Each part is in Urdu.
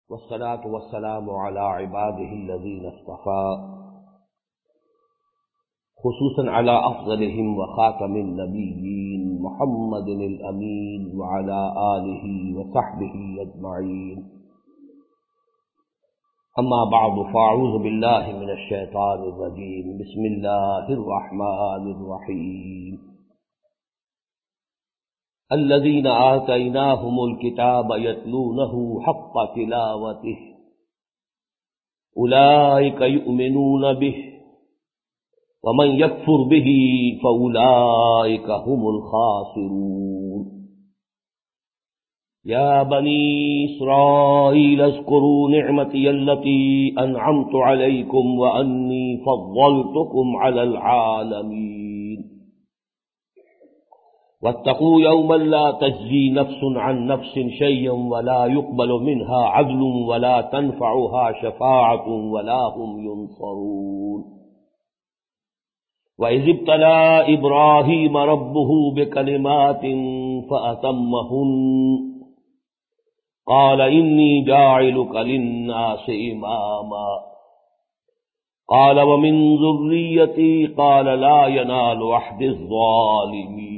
والصلاة والسلام على عباده الذين اصطفى خصوصا على أفضلهم وخاتم النبيين محمد الأمين وعلى آله وصحبه أجمعين. أما بعد فأعوذ بالله من الشيطان الرجيم. بسم الله الرحمن الرحيم. الذين آتيناهم الكتاب يتلونه حق تلاوته أولئك يؤمنون به ومن يكفر به فأولئك هم الخاسرون. يا بني إسرائيل اذكروا نعمتي التي أنعمت عليكم وأني فضلتكم على العالمين. واتقوا يوما لا تجزي نفس عن نفس شيئا ولا يقبل منها عدل ولا تنفعها شفاعة ولا هم ينصرون. وإذ ابتلى إبراهيم ربه بكلمات فأتمهن قال إني جاعلك للناس إماما قال ومن ذريتي قال لا ينال عهد الظالمين.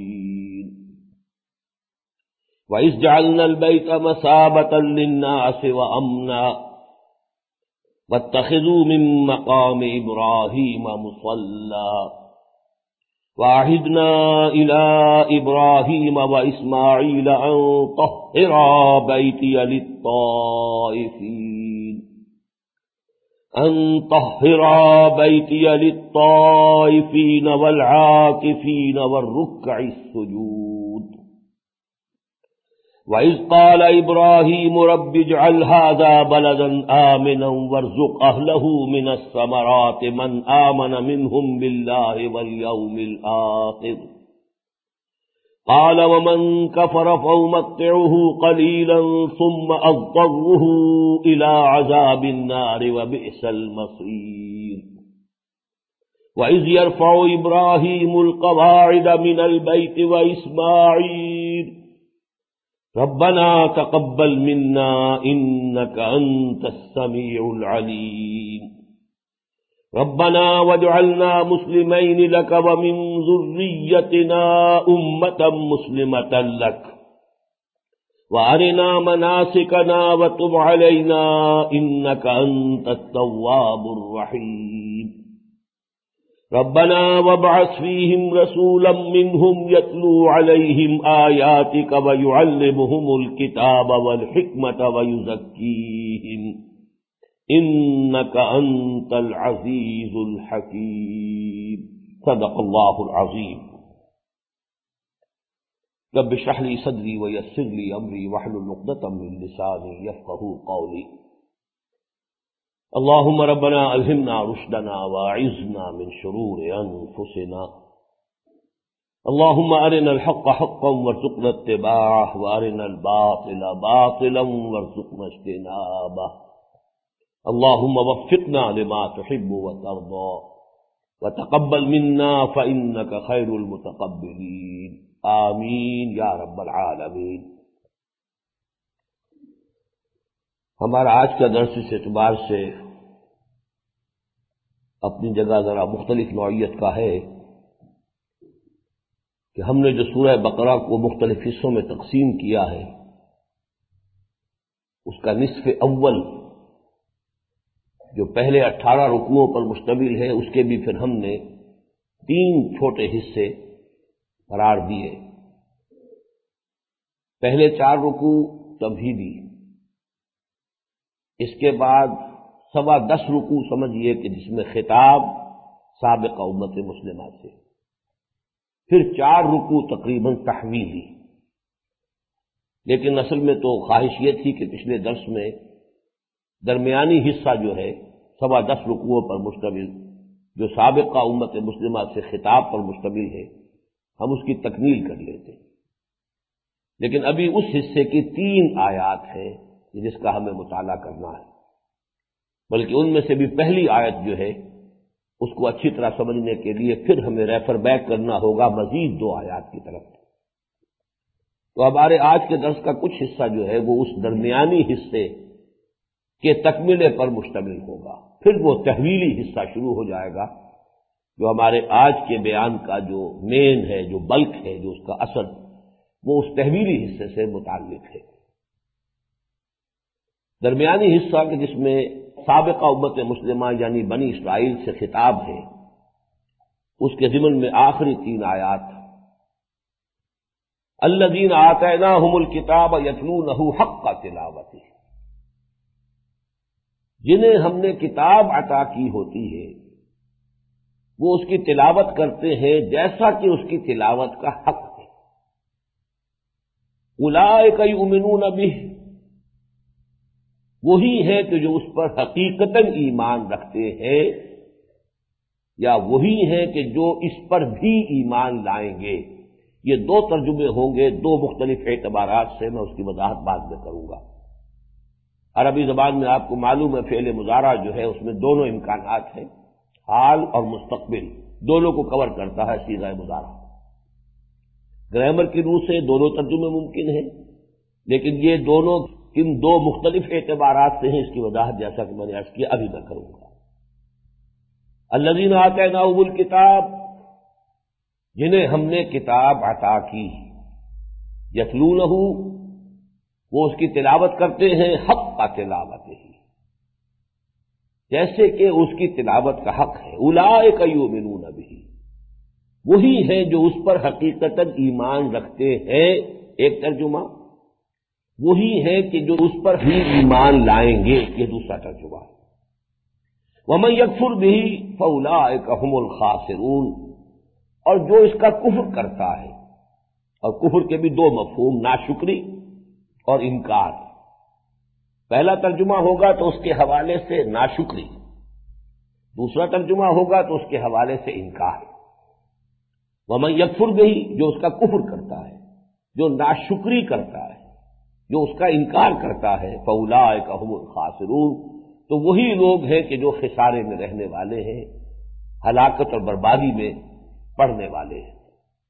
وإذ جعلنا البيت مثابة للناس وأمنا واتخذوا من مقام إبراهيم مصلى وعهدنا إلى إبراهيم وإسماعيل أن طهرا بيتي للطائفين والعاكفين والركع السجود. وإذ قال إبراهيم رب اجعل هذا بلدا آمنا وارزق أهله من الثمرات من آمن منهم بالله واليوم الآخر قال ومن كفر فأمتعه قليلا ثم أضطره إلى عذاب النار وبئس المصير. وإذ يرفع إبراهيم القواعد من البيت وإسماعيل ربنا تقبل منا إنك أنت السميع العليم ربنا واجعلنا مسلمين لك ومن ذريتنا أمة مسلمة لك وأرنا مناسكنا وتب علينا إنك أنت التواب الرحيم. ربنا وابعث فيهم رسولا منهم يتلو عليهم آياتك ويعلمهم الكتاب والحكمة ويزكيهم إنك أنت العزيز الحكيم. صدق الله العظيم. رب اشرح لي صدري ويسر لي أمري واحلل عقدة من لساني يفقهوا قولي. اللهم ربنا ألهمنا رشدنا وأعذنا من شرور أنفسنا. اللهم أرنا الحق حقا وارزقنا اتباعه وأرنا الباطل باطلا وارزقنا اجتنابه. اللهم وفقنا لما تحب وترضى وتقبل منا فإنك خير المتقبلين. آمین یا رب العالمین. ہمارا آج کا درس اس اعتبار سے اپنی جگہ ذرا مختلف نوعیت کا ہے کہ ہم نے جو سورہ بقرہ کو مختلف حصوں میں تقسیم کیا ہے اس کا نصف اول جو پہلے 18 رکوعوں پر مشتمل ہے اس کے بھی پھر ہم نے 3 چھوٹے حصے قرار دیے. پہلے 4 رکوع تمہیدی، اس کے بعد 10.25 رکوع سمجھیے کہ جس میں خطاب سابقہ امت مسلمہ سے، پھر 4 رکوع تقریباً تحویلی. لیکن اصل میں تو خواہش یہ تھی کہ پچھلے درس میں درمیانی حصہ جو ہے 10.25 رکوعوں پر مشتمل جو سابقہ امت مسلمہ سے خطاب پر مشتمل ہے ہم اس کی تکمیل کر لیتے. لیکن ابھی اس حصے کی 3 آیات ہیں جس کا ہمیں مطالعہ کرنا ہے، بلکہ ان میں سے بھی پہلی آیت جو ہے اس کو اچھی طرح سمجھنے کے لیے پھر ہمیں ریفر بیک کرنا ہوگا مزید 2 آیات کی طرف. تو ہمارے آج کے درس کا کچھ حصہ جو ہے وہ اس درمیانی حصے کے تکملے پر مشتمل ہوگا۔ پھر وہ تحویلی حصہ شروع ہو جائے گا جو ہمارے آج کے بیان کا جو مین ہے، جو بلک ہے، جو اس کا اصل، وہ اس تحویلی حصے سے متعلق ہے۔ درمیانی حصہ کہ جس میں سابقہ امت مسلمہ یعنی بنی اسرائیل سے خطاب ہے، اس کے ضمن میں آخری 3 آیات، الذین آتیناہم الکتاب یتلونہ حق تلاوتہ، جنہیں ہم نے کتاب عطا کی ہوتی ہے وہ اس کی تلاوت کرتے ہیں جیسا کہ اس کی تلاوت کا حق ہے۔ اولئک یؤمنون بہ، وہی ہے کہ جو اس پر حقیقتاً ایمان رکھتے ہیں، یا وہی ہے کہ جو اس پر بھی ایمان لائیں گے۔ یہ 2 ترجمے ہوں گے، 2 مختلف اعتبارات سے، میں اس کی وضاحت بعد میں کروں گا۔ عربی زبان میں آپ کو معلوم ہے فعل مضارع جو ہے اس میں دونوں امکانات ہیں، حال اور مستقبل، دونوں کو کور کرتا ہے صیغہ مضارع۔ گرامر کی روح سے دونوں ترجمے ممکن ہیں، لیکن یہ دونوں کن 2 مختلف اعتبارات سے ہیں، اس کی وضاحت جیسا کہ میں نے عرض کیا ابھی میں کروں گا۔ الذین آتیناہم الکتاب، جنہیں ہم نے کتاب عطا کی، یتلونہ، وہ اس کی تلاوت کرتے ہیں، حق کا تلاوت ہی، جیسے کہ اس کی تلاوت کا حق ہے۔ اولئک یؤمنون بہ، وہی ہیں جو اس پر حقیقتاً ایمان رکھتے ہیں، ایک ترجمہ، وہی ہیں کہ جو اس پر بھی ایمان لائیں گے، یہ دوسرا ترجمہ ہے۔ ومن یکفر بہ فاولئک ھم الخاسرون، اور جو اس کا کفر کرتا ہے، اور کفر کے بھی 2 مفہوم، ناشکری اور انکار۔ پہلا ترجمہ ہوگا تو اس کے حوالے سے ناشکری، دوسرا ترجمہ ہوگا تو اس کے حوالے سے انکار۔ ومن یکفر بہ، جو اس کا کفر کرتا ہے، جو ناشکری کرتا ہے، جو اس کا انکار کرتا ہے، فاولئک ھم الخاسرون، تو وہی لوگ ہیں کہ جو خسارے میں رہنے والے ہیں، ہلاکت اور بربادی میں پڑنے والے ہیں۔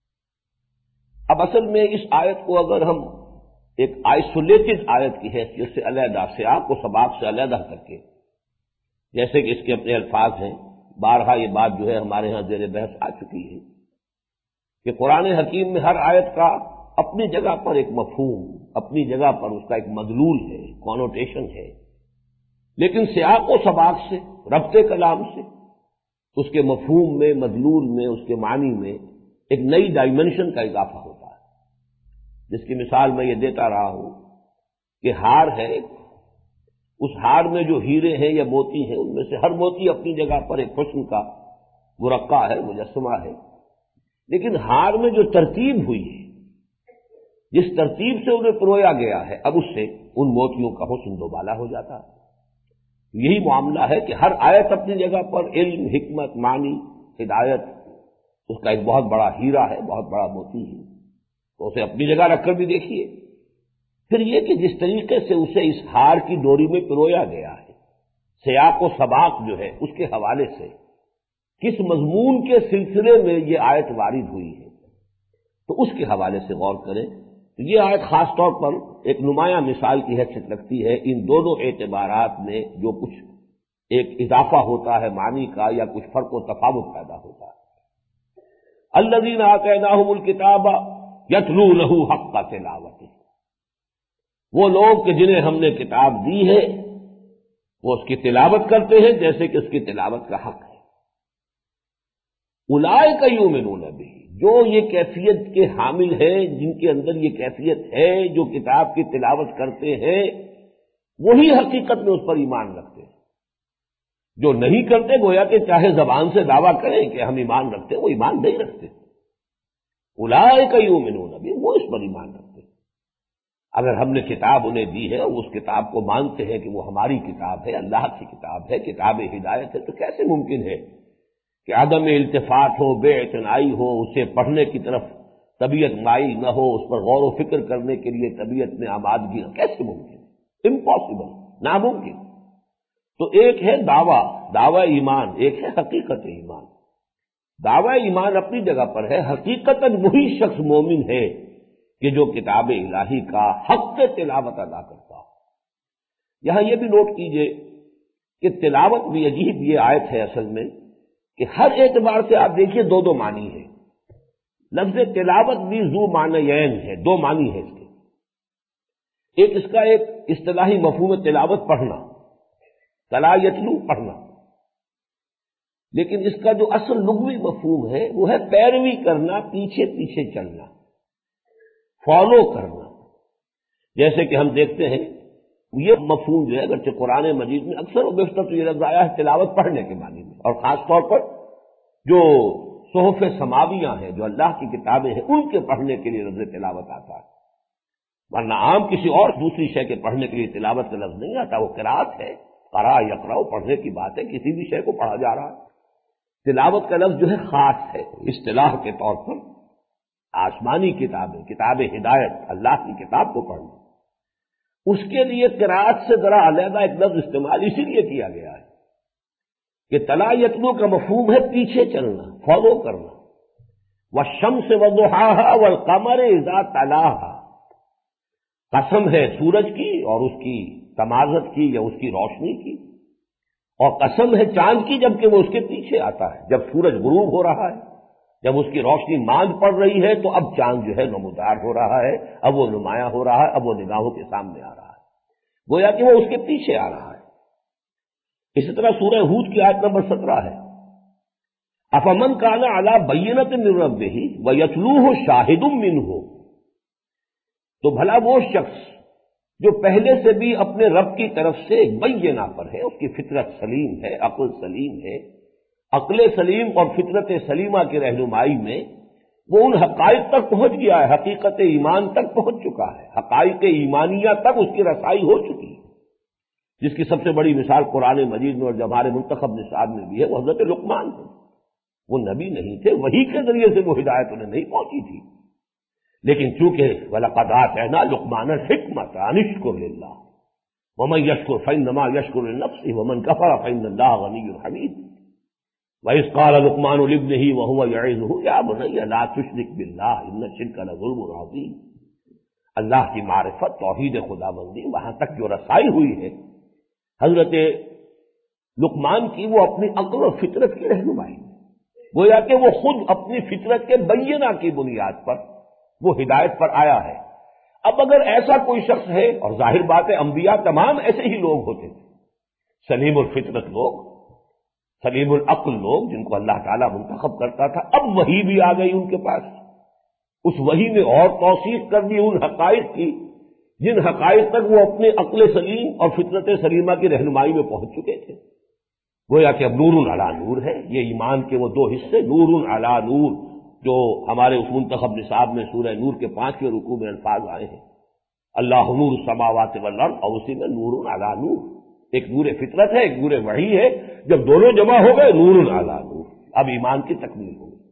اب اصل میں اس آیت کو اگر ہم ایک آئسولیٹڈ آیت کی حیثیت سے علیحدہ، سیاق و سباق سے علیحدہ کر کے، جیسے کہ اس کے اپنے الفاظ ہیں، بارہا یہ بات جو ہے ہمارے ہاں زیر بحث آ چکی ہے کہ قرآن حکیم میں ہر آیت کا اپنی جگہ پر ایک مفہوم، اپنی جگہ پر اس کا ایک مدلول ہے، کونوٹیشن ہے، لیکن سیاق و سباق سے، ربط کلام سے، اس کے مفہوم میں، مدلول میں، اس کے معنی میں ایک نئی ڈائمنشن کا اضافہ ہوتا ہے، جس کی مثال میں یہ دیتا رہا ہوں کہ ہار ہے، اس ہار میں جو ہیرے ہیں یا موتی ہیں، ان میں سے ہر موتی اپنی جگہ پر ایک حسن کا مرقع ہے، مجسمہ ہے، لیکن ہار میں جو ترتیب ہوئی ہے، جس ترتیب سے انہیں پرویا گیا ہے، اب اس سے ان موتیوں کا حسن دوبالا ہو جاتا ہے۔ یہی معاملہ ہے کہ ہر آیت اپنی جگہ پر علم، حکمت، معنی، ہدایت، اس کا ایک بہت بڑا ہیرا ہے، بہت بڑا موتی ہے، تو اسے اپنی جگہ رکھ کر بھی دیکھیے۔ پھر یہ کہ جس طریقے سے اسے اس ہار کی ڈوری میں پرویا گیا ہے، سیاق و سباق جو ہے اس کے حوالے سے کس مضمون کے سلسلے میں یہ آیت وارد ہوئی ہے، تو اس کے حوالے سے غور کریں۔ تو یہ آیت خاص طور پر ایک نمایاں مثال کی حیثیت رکھتی ہے ان دونوں اعتبارات میں جو کچھ ایک اضافہ ہوتا ہے معنی کا، یا کچھ فرق و تفاوت پیدا ہوتا ہے۔ الذین آتیناہم الکتاب یتلونہ حق تلاوتہ، وہ لوگ کہ جنہیں ہم نے کتاب دی ہے وہ اس کی تلاوت کرتے ہیں جیسے کہ اس کی تلاوت کا حق ہے۔ اولئک یؤمنون بہ، جو یہ کیفیت کے حامل ہیں، جن کے اندر یہ کیفیت ہے، جو کتاب کی تلاوت کرتے ہیں، وہی حقیقت میں اس پر ایمان رکھتے ہیں۔ جو نہیں کرتے گویا کہ چاہے زبان سے دعویٰ کریں کہ ہم ایمان رکھتے ہیں، وہ ایمان نہیں رکھتے۔ اولئک یؤمنون بہ، وہ اس پر ایمان رکھتے ہیں۔ اگر ہم نے کتاب انہیں دی ہے اور اس کتاب کو مانتے ہیں کہ وہ ہماری کتاب ہے، اللہ کی کتاب ہے، کتاب ہدایت ہے، تو کیسے ممکن ہے کہ عدم التفات ہو، بے اعتنائی ہو، اسے پڑھنے کی طرف طبیعت مائل نہ ہو، اس پر غور و فکر کرنے کے لیے طبیعت میں آمادگی نہ، کیسے ممکن ہے؟ امپاسبل، ناممکن۔ تو ایک ہے دعویٰ ایمان، ایک ہے حقیقت ایمان۔ دعویٰ ایمان اپنی جگہ پر ہے، حقیقتاً وہی شخص مومن ہے کہ جو کتاب الہی کا حق تلاوت ادا کرتا ہو۔ یہاں یہ بھی نوٹ کیجئے کہ تلاوت بھی عجیب یہ آیت ہے اصل میں کہ ہر اعتبار سے آپ دیکھیے دو دو معنی ہے. لفظ تلاوت بھی ذو معنیین ہے، دو معنی ہے اس کے. ایک اس کا ایک اصطلاحی مفہوم تلاوت پڑھنا، تلا یتلو پڑھنا، لیکن اس کا جو اصل لغوی مفہوم ہے وہ ہے پیروی کرنا، پیچھے پیچھے چلنا، فالو کرنا. جیسے کہ ہم دیکھتے ہیں یہ مفہوم جو ہے اگرچہ قرآن مجید میں اکثر و بیشتر تو یہ لفظ آیا ہے تلاوت پڑھنے کے معنی میں، اور خاص طور پر جو صحف سماویہ ہیں، جو اللہ کی کتابیں ہیں، ان کے پڑھنے کے لیے لفظ تلاوت آتا ہے، ورنہ عام کسی اور دوسری شے کے پڑھنے کے لیے تلاوت کا لفظ نہیں آتا. وہ قرات ہے، قرا یقرا پڑھنے کی بات ہے، کسی بھی شے کو پڑھا جا رہا ہے. تلاوت کا لفظ جو ہے خاص ہے اصطلاح کے طور پر. آسمانی کتابیں، کتاب ہدایت، اللہ کی کتاب کو پڑھنا، اس کے لیے قرات سے ذرا علیحدہ ایک لفظ استعمال اسی لیے کیا گیا ہے کہ تلا یتلو کا مفہوم ہے پیچھے چلنا، فالو کرنا. والشمس وضحاها والقمر اذا تلاها، قسم ہے سورج کی اور اس کی تمازت کی یا اس کی روشنی کی، اور قسم ہے چاند کی جبکہ وہ اس کے پیچھے آتا ہے. جب سورج غروب ہو رہا ہے، جب اس کی روشنی ماند پڑ رہی ہے تو اب چاند جو ہے نمودار ہو رہا ہے، اب وہ نمایاں ہو رہا ہے، اب وہ نگاہوں کے سامنے آ رہا ہے، گویا کہ وہ اس کے پیچھے آ رہا ہے. اسی طرح سورہ ہود کی آیت نمبر 17 ہے افمن کان علی بینۃ من ربہ ویتلوہ شاہد منہ، تو بھلا وہ شخص جو پہلے سے بھی اپنے رب کی طرف سے بینہ پر ہے، اس کی فطرت سلیم ہے، عقل سلیم ہے، عقل سلیم اور فطرت سلیمہ کی رہنمائی میں وہ ان حقائق تک پہنچ گیا ہے، حقیقت ایمان تک پہنچ چکا ہے، حقائق ایمانیہ تک اس کی رسائی ہو چکی ہے. جس کی سب سے بڑی مثال قرآن مجید میں اور جو ہمارے منتخب نصاب میں بھی ہے وہ حضرت لقمان ہے. وہ نبی نہیں تھے، وحی کے ذریعے سے وہ ہدایت انہیں نہیں پہنچی تھی، لیکن چونکہ وَلَقَدْ آتَيْنَا لُقْمَانَ الْحِكْمَةَ أَنِ اشْكُرْ لِلَّهِ وَمَن يَشْكُرْ فَإِنَّمَا يَشْكُرُ لِنَفْسِهِ وَمَن كَفَرَ فَإِنَّ اللَّهَ غَنِيٌّ حَمِيدٌ. وَإِذْ قَالَ لُقْمَانُ لِابْنِهِ وَهُوَ يَعِظُهُ يَا بُنَيَّ لَا تُشْرِكْ بِاللَّهِ إِنَّ الشِّرْكَ لَظُلْمٌ عَظِيمٌ. اللہ کی معرفت، توحید خداوندی، وہاں تک جو رسائی ہوئی ہے حضرت لقمان کی، وہ اپنی عقل و فطرت کی رہنمائی میں، گویا کہ وہ خود اپنی فطرت کے بینہ کی بنیاد پر وہ ہدایت پر آیا ہے. اب اگر ایسا کوئی شخص ہے، اور ظاہر بات ہے انبیاء تمام ایسے ہی لوگ ہوتے تھے، سلیم الفطرت لوگ، سلیم العقل لوگ جن کو اللہ تعالیٰ منتخب کرتا تھا، اب وحی بھی آ گئی ان کے پاس. اس وحی نے اور توثیق کر دی ان حقائق کی جن حقائق تک وہ اپنے عقل سلیم اور فطرت سلیمہ کی رہنمائی میں پہنچ چکے تھے. گویا کہ اب نور علی نور ہے. یہ ایمان کے وہ دو حصے، نور علی نور، جو ہمارے اس منتخب نصاب میں سورہ نور کے 5ویں رکوع میں الفاظ آئے ہیں، اللہ نور السماوات والارض، اور اسی میں نور علی نور، ایک نور فطرت ہے، ایک نور وحی ہے. جب دونوں جمع ہو گئے نور علی نور، اب ایمان کی تکمیل ہو گئی.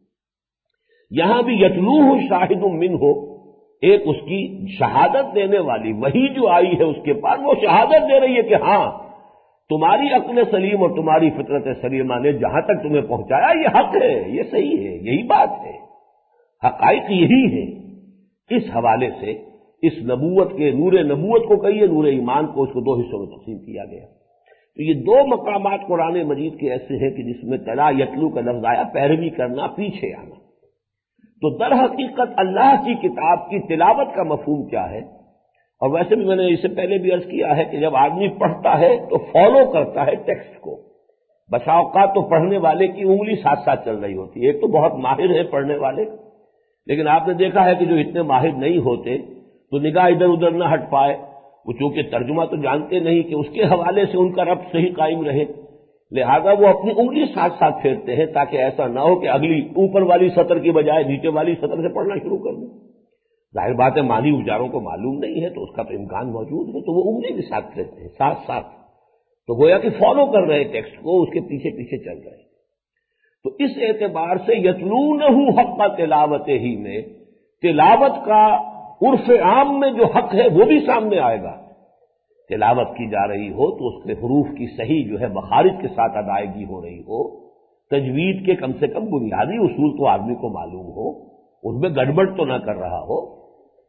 یہاں بھی یتلوہ شاہد منہ، ایک اس کی شہادت دینے والی وحی جو آئی ہے اس کے پاس، وہ شہادت دے رہی ہے کہ ہاں تمہاری عقل سلیم اور تمہاری فطرت سلیمہ نے جہاں تک تمہیں پہنچایا یہ حق ہے، یہ صحیح ہے، یہی بات ہے، حقائق یہی ہے. اس حوالے سے اس نبوت کے نور نبوت کو کہیے، نور ایمان کو، اس کو دو حصوں میں تقسیم کیا گیا. تو یہ دو مقامات قرآن مجید کے ایسے ہیں کہ جس میں تلا یتلو کا لفظ آیا، پیروی کرنا، پیچھے آنا. تو در حقیقت اللہ کی کتاب کی تلاوت کا مفہوم کیا ہے؟ اور ویسے بھی میں نے اس سے پہلے بھی عرض کیا ہے کہ جب آدمی پڑھتا ہے تو فالو کرتا ہے ٹیکسٹ کو. بسا اوقات تو پڑھنے والے کی انگلی ساتھ ساتھ چل رہی ہوتی ہے. ایک تو بہت ماہر ہے پڑھنے والے، لیکن آپ نے دیکھا ہے کہ جو اتنے ماہر نہیں ہوتے تو نگاہ ادھر ادھر نہ ہٹ پائے، وہ چونکہ ترجمہ تو جانتے نہیں کہ اس کے حوالے سے ان کا ربط صحیح قائم رہے، لہذا وہ اپنی انگلی ساتھ ساتھ پھیرتے ہیں تاکہ ایسا نہ ہو کہ اگلی اوپر والی سطر کی بجائے نیچے والی سطر سے پڑھنا شروع کر دیں. ظاہر بات ہے معنی اچاروں کو معلوم نہیں ہے تو اس کا تو امکان موجود ہے، تو وہ انگلی بھی ساتھ پھیرتے ہیں ساتھ ساتھ، تو گویا کہ فالو کر رہے ٹیکسٹ کو، اس کے پیچھے پیچھے چل رہے. تو اس اعتبار سے یتلونہ حق تلاوت ہی میں تلاوت کا عرف عام میں جو حق ہے وہ بھی سامنے آئے گا. تلاوت کی جا رہی ہو تو اس کے حروف کی صحیح جو ہے مخارج کے ساتھ ادائیگی ہو رہی ہو، تجوید کے کم سے کم بنیادی اصول تو آدمی کو معلوم ہو، اس میں گڑبڑ تو نہ کر رہا ہو.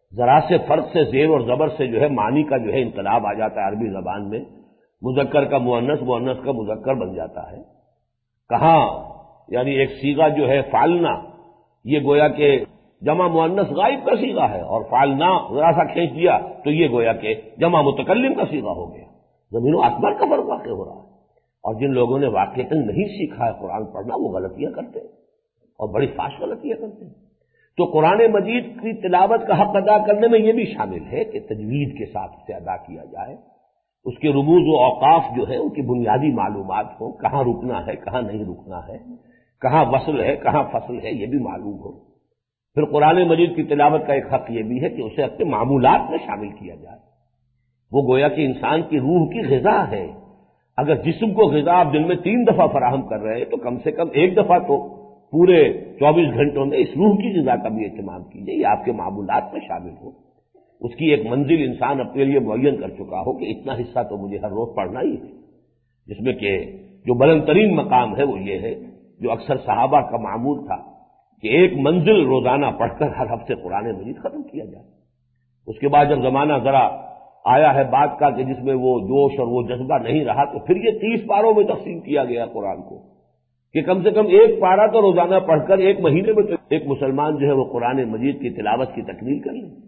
ذرا سے فرق سے زیر اور زبر سے جو ہے معنی کا جو ہے انقلاب آ جاتا ہے عربی زبان میں، مذکر کا مؤنث، مؤنث کا مذکر بن جاتا ہے۔ کہاں یعنی ایک صیغہ جو ہے فعلنا، یہ گویا کہ جمع مؤنث غائب کا صیغہ ہے، اور فعلنا ذرا سا کھینچ دیا تو یہ گویا کہ جمع متکلم کا صیغہ ہو گیا۔ زمین و آسمان کا فرق واقع ہو رہا ہے، اور جن لوگوں نے واقعتاً نہیں سیکھا ہے قرآن پڑھنا وہ غلطیاں کرتے ہیں، اور بڑی فاش غلطیاں کرتے ہیں۔ تو قرآن مجید کی تلاوت کا حق ادا کرنے میں یہ بھی شامل ہے کہ تجوید کے ساتھ اسے ادا کیا جائے، اس کے رموز و اوقاف جو ہے ان کی بنیادی معلومات ہوں، کہاں رکنا ہے کہاں نہیں رکنا ہے، کہاں وصل ہے کہاں فصل ہے، یہ بھی معلوم ہو۔ پھر قرآن مجید کی تلاوت کا ایک حق یہ بھی ہے کہ اسے اپنے معمولات میں شامل کیا جائے۔ وہ گویا کہ انسان کی روح کی غذا ہے۔ اگر جسم کو غذا آپ دن میں 3 دفعہ فراہم کر رہے ہیں تو کم سے کم 1 دفعہ تو پورے 24 گھنٹوں میں اس روح کی غذا کا بھی اہتمام کیجیے، یہ آپ کے معمولات میں شامل ہو۔ اس کی ایک منزل انسان اپنے لیے معین کر چکا ہو کہ اتنا حصہ تو مجھے ہر روز پڑھنا ہی ہے، جس میں کہ جو بلند ترین مقام ہے وہ یہ ہے جو اکثر صحابہ کا معمول تھا کہ ایک منزل روزانہ پڑھ کر ہر ہفتے قرآن مجید ختم کیا جائے۔ اس کے بعد جب زمانہ ذرا آیا ہے بات کا کہ جس میں وہ جوش اور وہ جذبہ نہیں رہا تو پھر یہ 30 پاروں میں تقسیم کیا گیا قرآن کو کہ کم سے کم 1 پارہ تو روزانہ پڑھ کر 1 مہینے میں تو ایک مسلمان جو ہے وہ قرآن مجید کی تلاوت کی تکمیل کر لے۔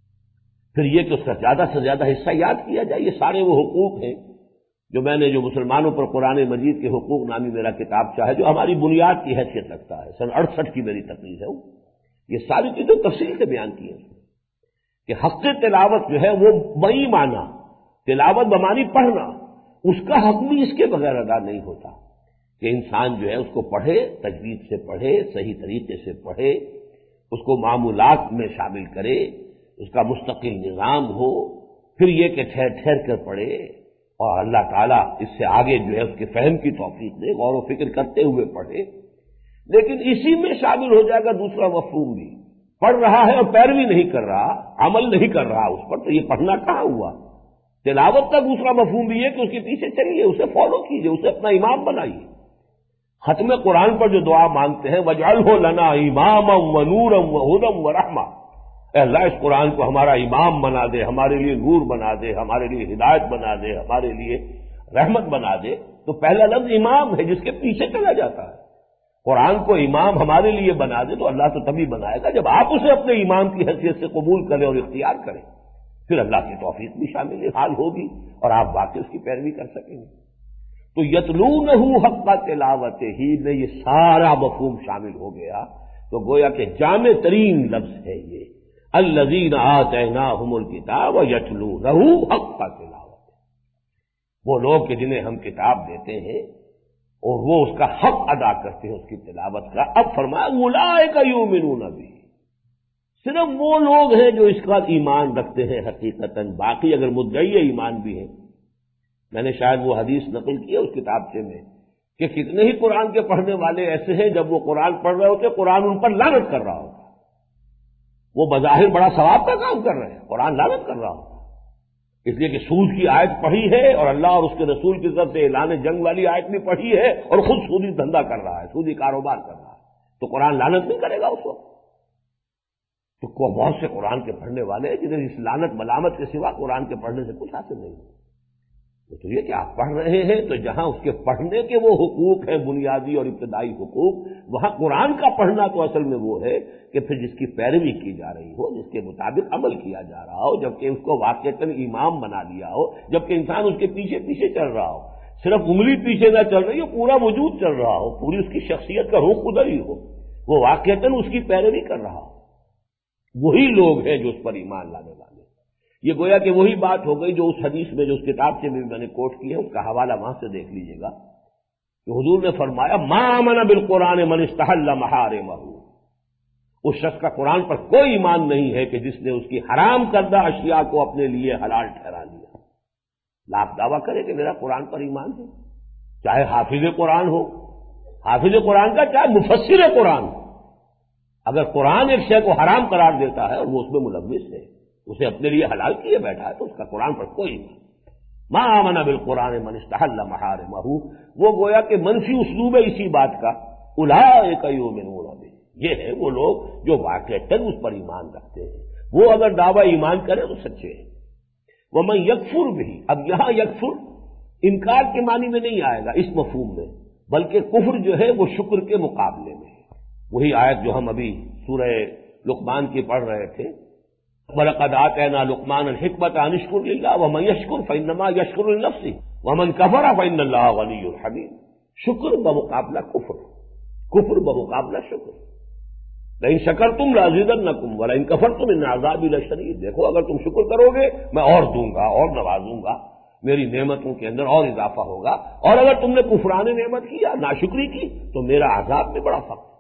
پھر یہ کہ اس کا زیادہ سے زیادہ حصہ یاد کیا جائے۔ یہ سارے وہ حقوق ہیں جو میں نے جو مسلمانوں پر قرآن مجید کے حقوق نامی میرا کتاب چاہے جو ہماری بنیاد کی حیثیت رکھتا ہے، سن 68 کی میری تقریر ہے، یہ ساری چیزیں تفصیل سے بیان کی ہیں کہ حق تلاوت جو ہے وہ بئی معنی تلاوت بمانی پڑھنا، اس کا حق بھی اس کے بغیر ادا نہیں ہوتا کہ انسان جو ہے اس کو پڑھے، تجوید سے پڑھے، صحیح طریقے سے پڑھے، اس کو معمولات میں شامل کرے، اس کا مستقل نظام ہو، پھر یہ کہ ٹھہر ٹھہر کر پڑھے، اور اللہ تعالیٰ اس سے آگے جو ہے اس کے فہم کی توفیق دے، غور و فکر کرتے ہوئے پڑھے۔ لیکن اسی میں شامل ہو جائے گا دوسرا مفہوم بھی، پڑھ رہا ہے اور پیروی نہیں کر رہا، عمل نہیں کر رہا اس پر، تو یہ پڑھنا کہاں ہوا؟ تلاوت کا دوسرا مفہوم بھی ہے کہ اس کے پیچھے چلیے، اسے فالو کیجیے، اسے اپنا امام بنائیے۔ ختم قرآن پر جو دعا مانگتے ہیں وَاجْعَلْهُ لَنَا إِمَامًا وَنُورًا وَهُدًى وَرَحْمَةً، اے اللہ اس قرآن کو ہمارا امام بنا دے، ہمارے لیے نور بنا دے، ہمارے لیے ہدایت بنا دے، ہمارے لیے رحمت بنا دے۔ تو پہلا لفظ امام ہے جس کے پیچھے چلا جاتا ہے۔ قرآن کو امام ہمارے لیے بنا دے تو اللہ تو تبھی بنائے گا جب آپ اسے اپنے امام کی حیثیت سے قبول کریں اور اختیار کریں، پھر اللہ کی توفیق بھی شامل حال ہوگی اور آپ واقعی اس کی پیروی کر سکیں گے۔ تو یتلونہ حق تلاوتہ ہی میں یہ سارا مفہوم شامل ہو گیا، تو گویا کہ جامع ترین لفظ ہے یہ الذین آتیناہم الکتاب یتلونہ حق تلاوتہ، وہ لوگ کہ جنہیں ہم کتاب دیتے ہیں اور وہ اس کا حق ادا کرتے ہیں اس کی تلاوت کا۔ اب فرمایا اولئک یؤمنون بہ، صرف وہ لوگ ہیں جو اس کا ایمان رکھتے ہیں حقیقتاً، باقی اگر مدعی ایمان بھی ہیں۔ میں نے شاید وہ حدیث نقل کی ہے اس کتابچے میں کہ کتنے ہی قرآن کے پڑھنے والے ایسے ہیں جب وہ قرآن پڑھ رہے ہوتے قرآن ان پر لعنت کر رہا ہوتا، وہ بظاہر بڑا ثواب کا کام کر رہے ہیں، قرآن لعنت کر رہا ہوتا، اس لیے کہ سود کی آیت پڑھی ہے اور اللہ اور اس کے رسول کی طرف سے اعلان جنگ والی آیت بھی پڑھی ہے اور خود سودی دھندا کر رہا ہے، سودی کاروبار کر رہا ہے، تو قرآن لعنت نہیں کرے گا اس وقت؟ تو بہت سے قرآن کے پڑھنے والے ہیں جنہیں اس لعنت ملامت کے سوا قرآن کے پڑھنے سے کچھ حاصل نہیں ہے۔ تو یہ کہ آپ پڑھ رہے ہیں تو جہاں اس کے پڑھنے کے وہ حقوق ہیں بنیادی اور ابتدائی حقوق، وہاں قرآن کا پڑھنا تو اصل میں وہ ہے کہ پھر جس کی پیروی کی جا رہی ہو، جس کے مطابق عمل کیا جا رہا ہو، جبکہ اس کو واقعتاً امام بنا لیا ہو، جبکہ انسان اس کے پیچھے پیچھے چل رہا ہو، صرف انگلی پیچھے نہ چل رہی ہو، پورا وجود چل رہا ہو، پوری اس کی شخصیت کا رخ ادھر ہی ہو، وہ واقعتاً اس کی پیروی کر رہا ہو، وہی لوگ ہیں جو اس پر ایمان لانے والے۔ یہ گویا کہ وہی بات ہو گئی جو اس حدیث میں جو اس کتاب سے بھی میں نے کوٹ کی ہے، اس کا حوالہ وہاں سے دیکھ لیجئے گا کہ حضور نے فرمایا ما آمن بالقرآن من استحل محارمہ، اس شخص کا قرآن پر کوئی ایمان نہیں ہے کہ جس نے اس کی حرام کردہ اشیاء کو اپنے لیے حلال ٹھہرا لیا۔ لاکھ دعویٰ کرے کہ میرا قرآن پر ایمان ہے، چاہے حافظ قرآن ہو، حافظ قرآن کا چاہے مفسر قرآن ہو، اگر قرآن ایک شے کو حرام قرار دیتا ہے اور وہ اس میں ملوث ہے، اسے اپنے لیے حلال کیے بیٹھا ہے، تو اس کا قرآن پر کوئی ایمان۔ ما آمن بالقرآن من استحل محارمہ، وہ گویا کہ منفی اسلوب ہے اسی بات کا، اولئک یؤمنون بہ، یہ ہے وہ لوگ جو واقعتاً اس پر ایمان رکھتے ہیں۔ وہ اگر دعویٰ ایمان کرے تو سچے ہیں۔ وَمَن یکفر بھی، اب یہاں یکفر انکار کے معنی میں نہیں آئے گا اس مفہوم میں، بلکہ کفر جو ہے وہ شکر کے مقابلے میں ہے۔ وہی آیت جو ہم ابھی سورہ لقمان کی پڑھ رہے تھے، وَلَقَدْ آتَيْنَا لُقْمَانَ الْحِكْمَةَ أَنِ اشْكُرْ لِلَّهِ وَمَن يَشْكُرْ فَإِنَّمَا يَشْكُرُ لِنَفْسِهِ وَمَن كَفَرَ فَإِنَّ اللَّهَ غَنِيٌّ حَمِيدٌ۔ شکر بمقابلہ کفر، کفر بمقابلہ شکر۔ لئن شکرتم لازیدنکم ولئن کفرتم ان عذابی لشدید۔ دیکھو اگر تم شکر کرو گے میں اور دوں گا اور نوازوں گا، میری نعمتوں کے اندر اور اضافہ ہوگا، اور اگر تم نے کفران نعمت کی یا ناشکری کی تو میرا عذاب میں بڑا سخت۔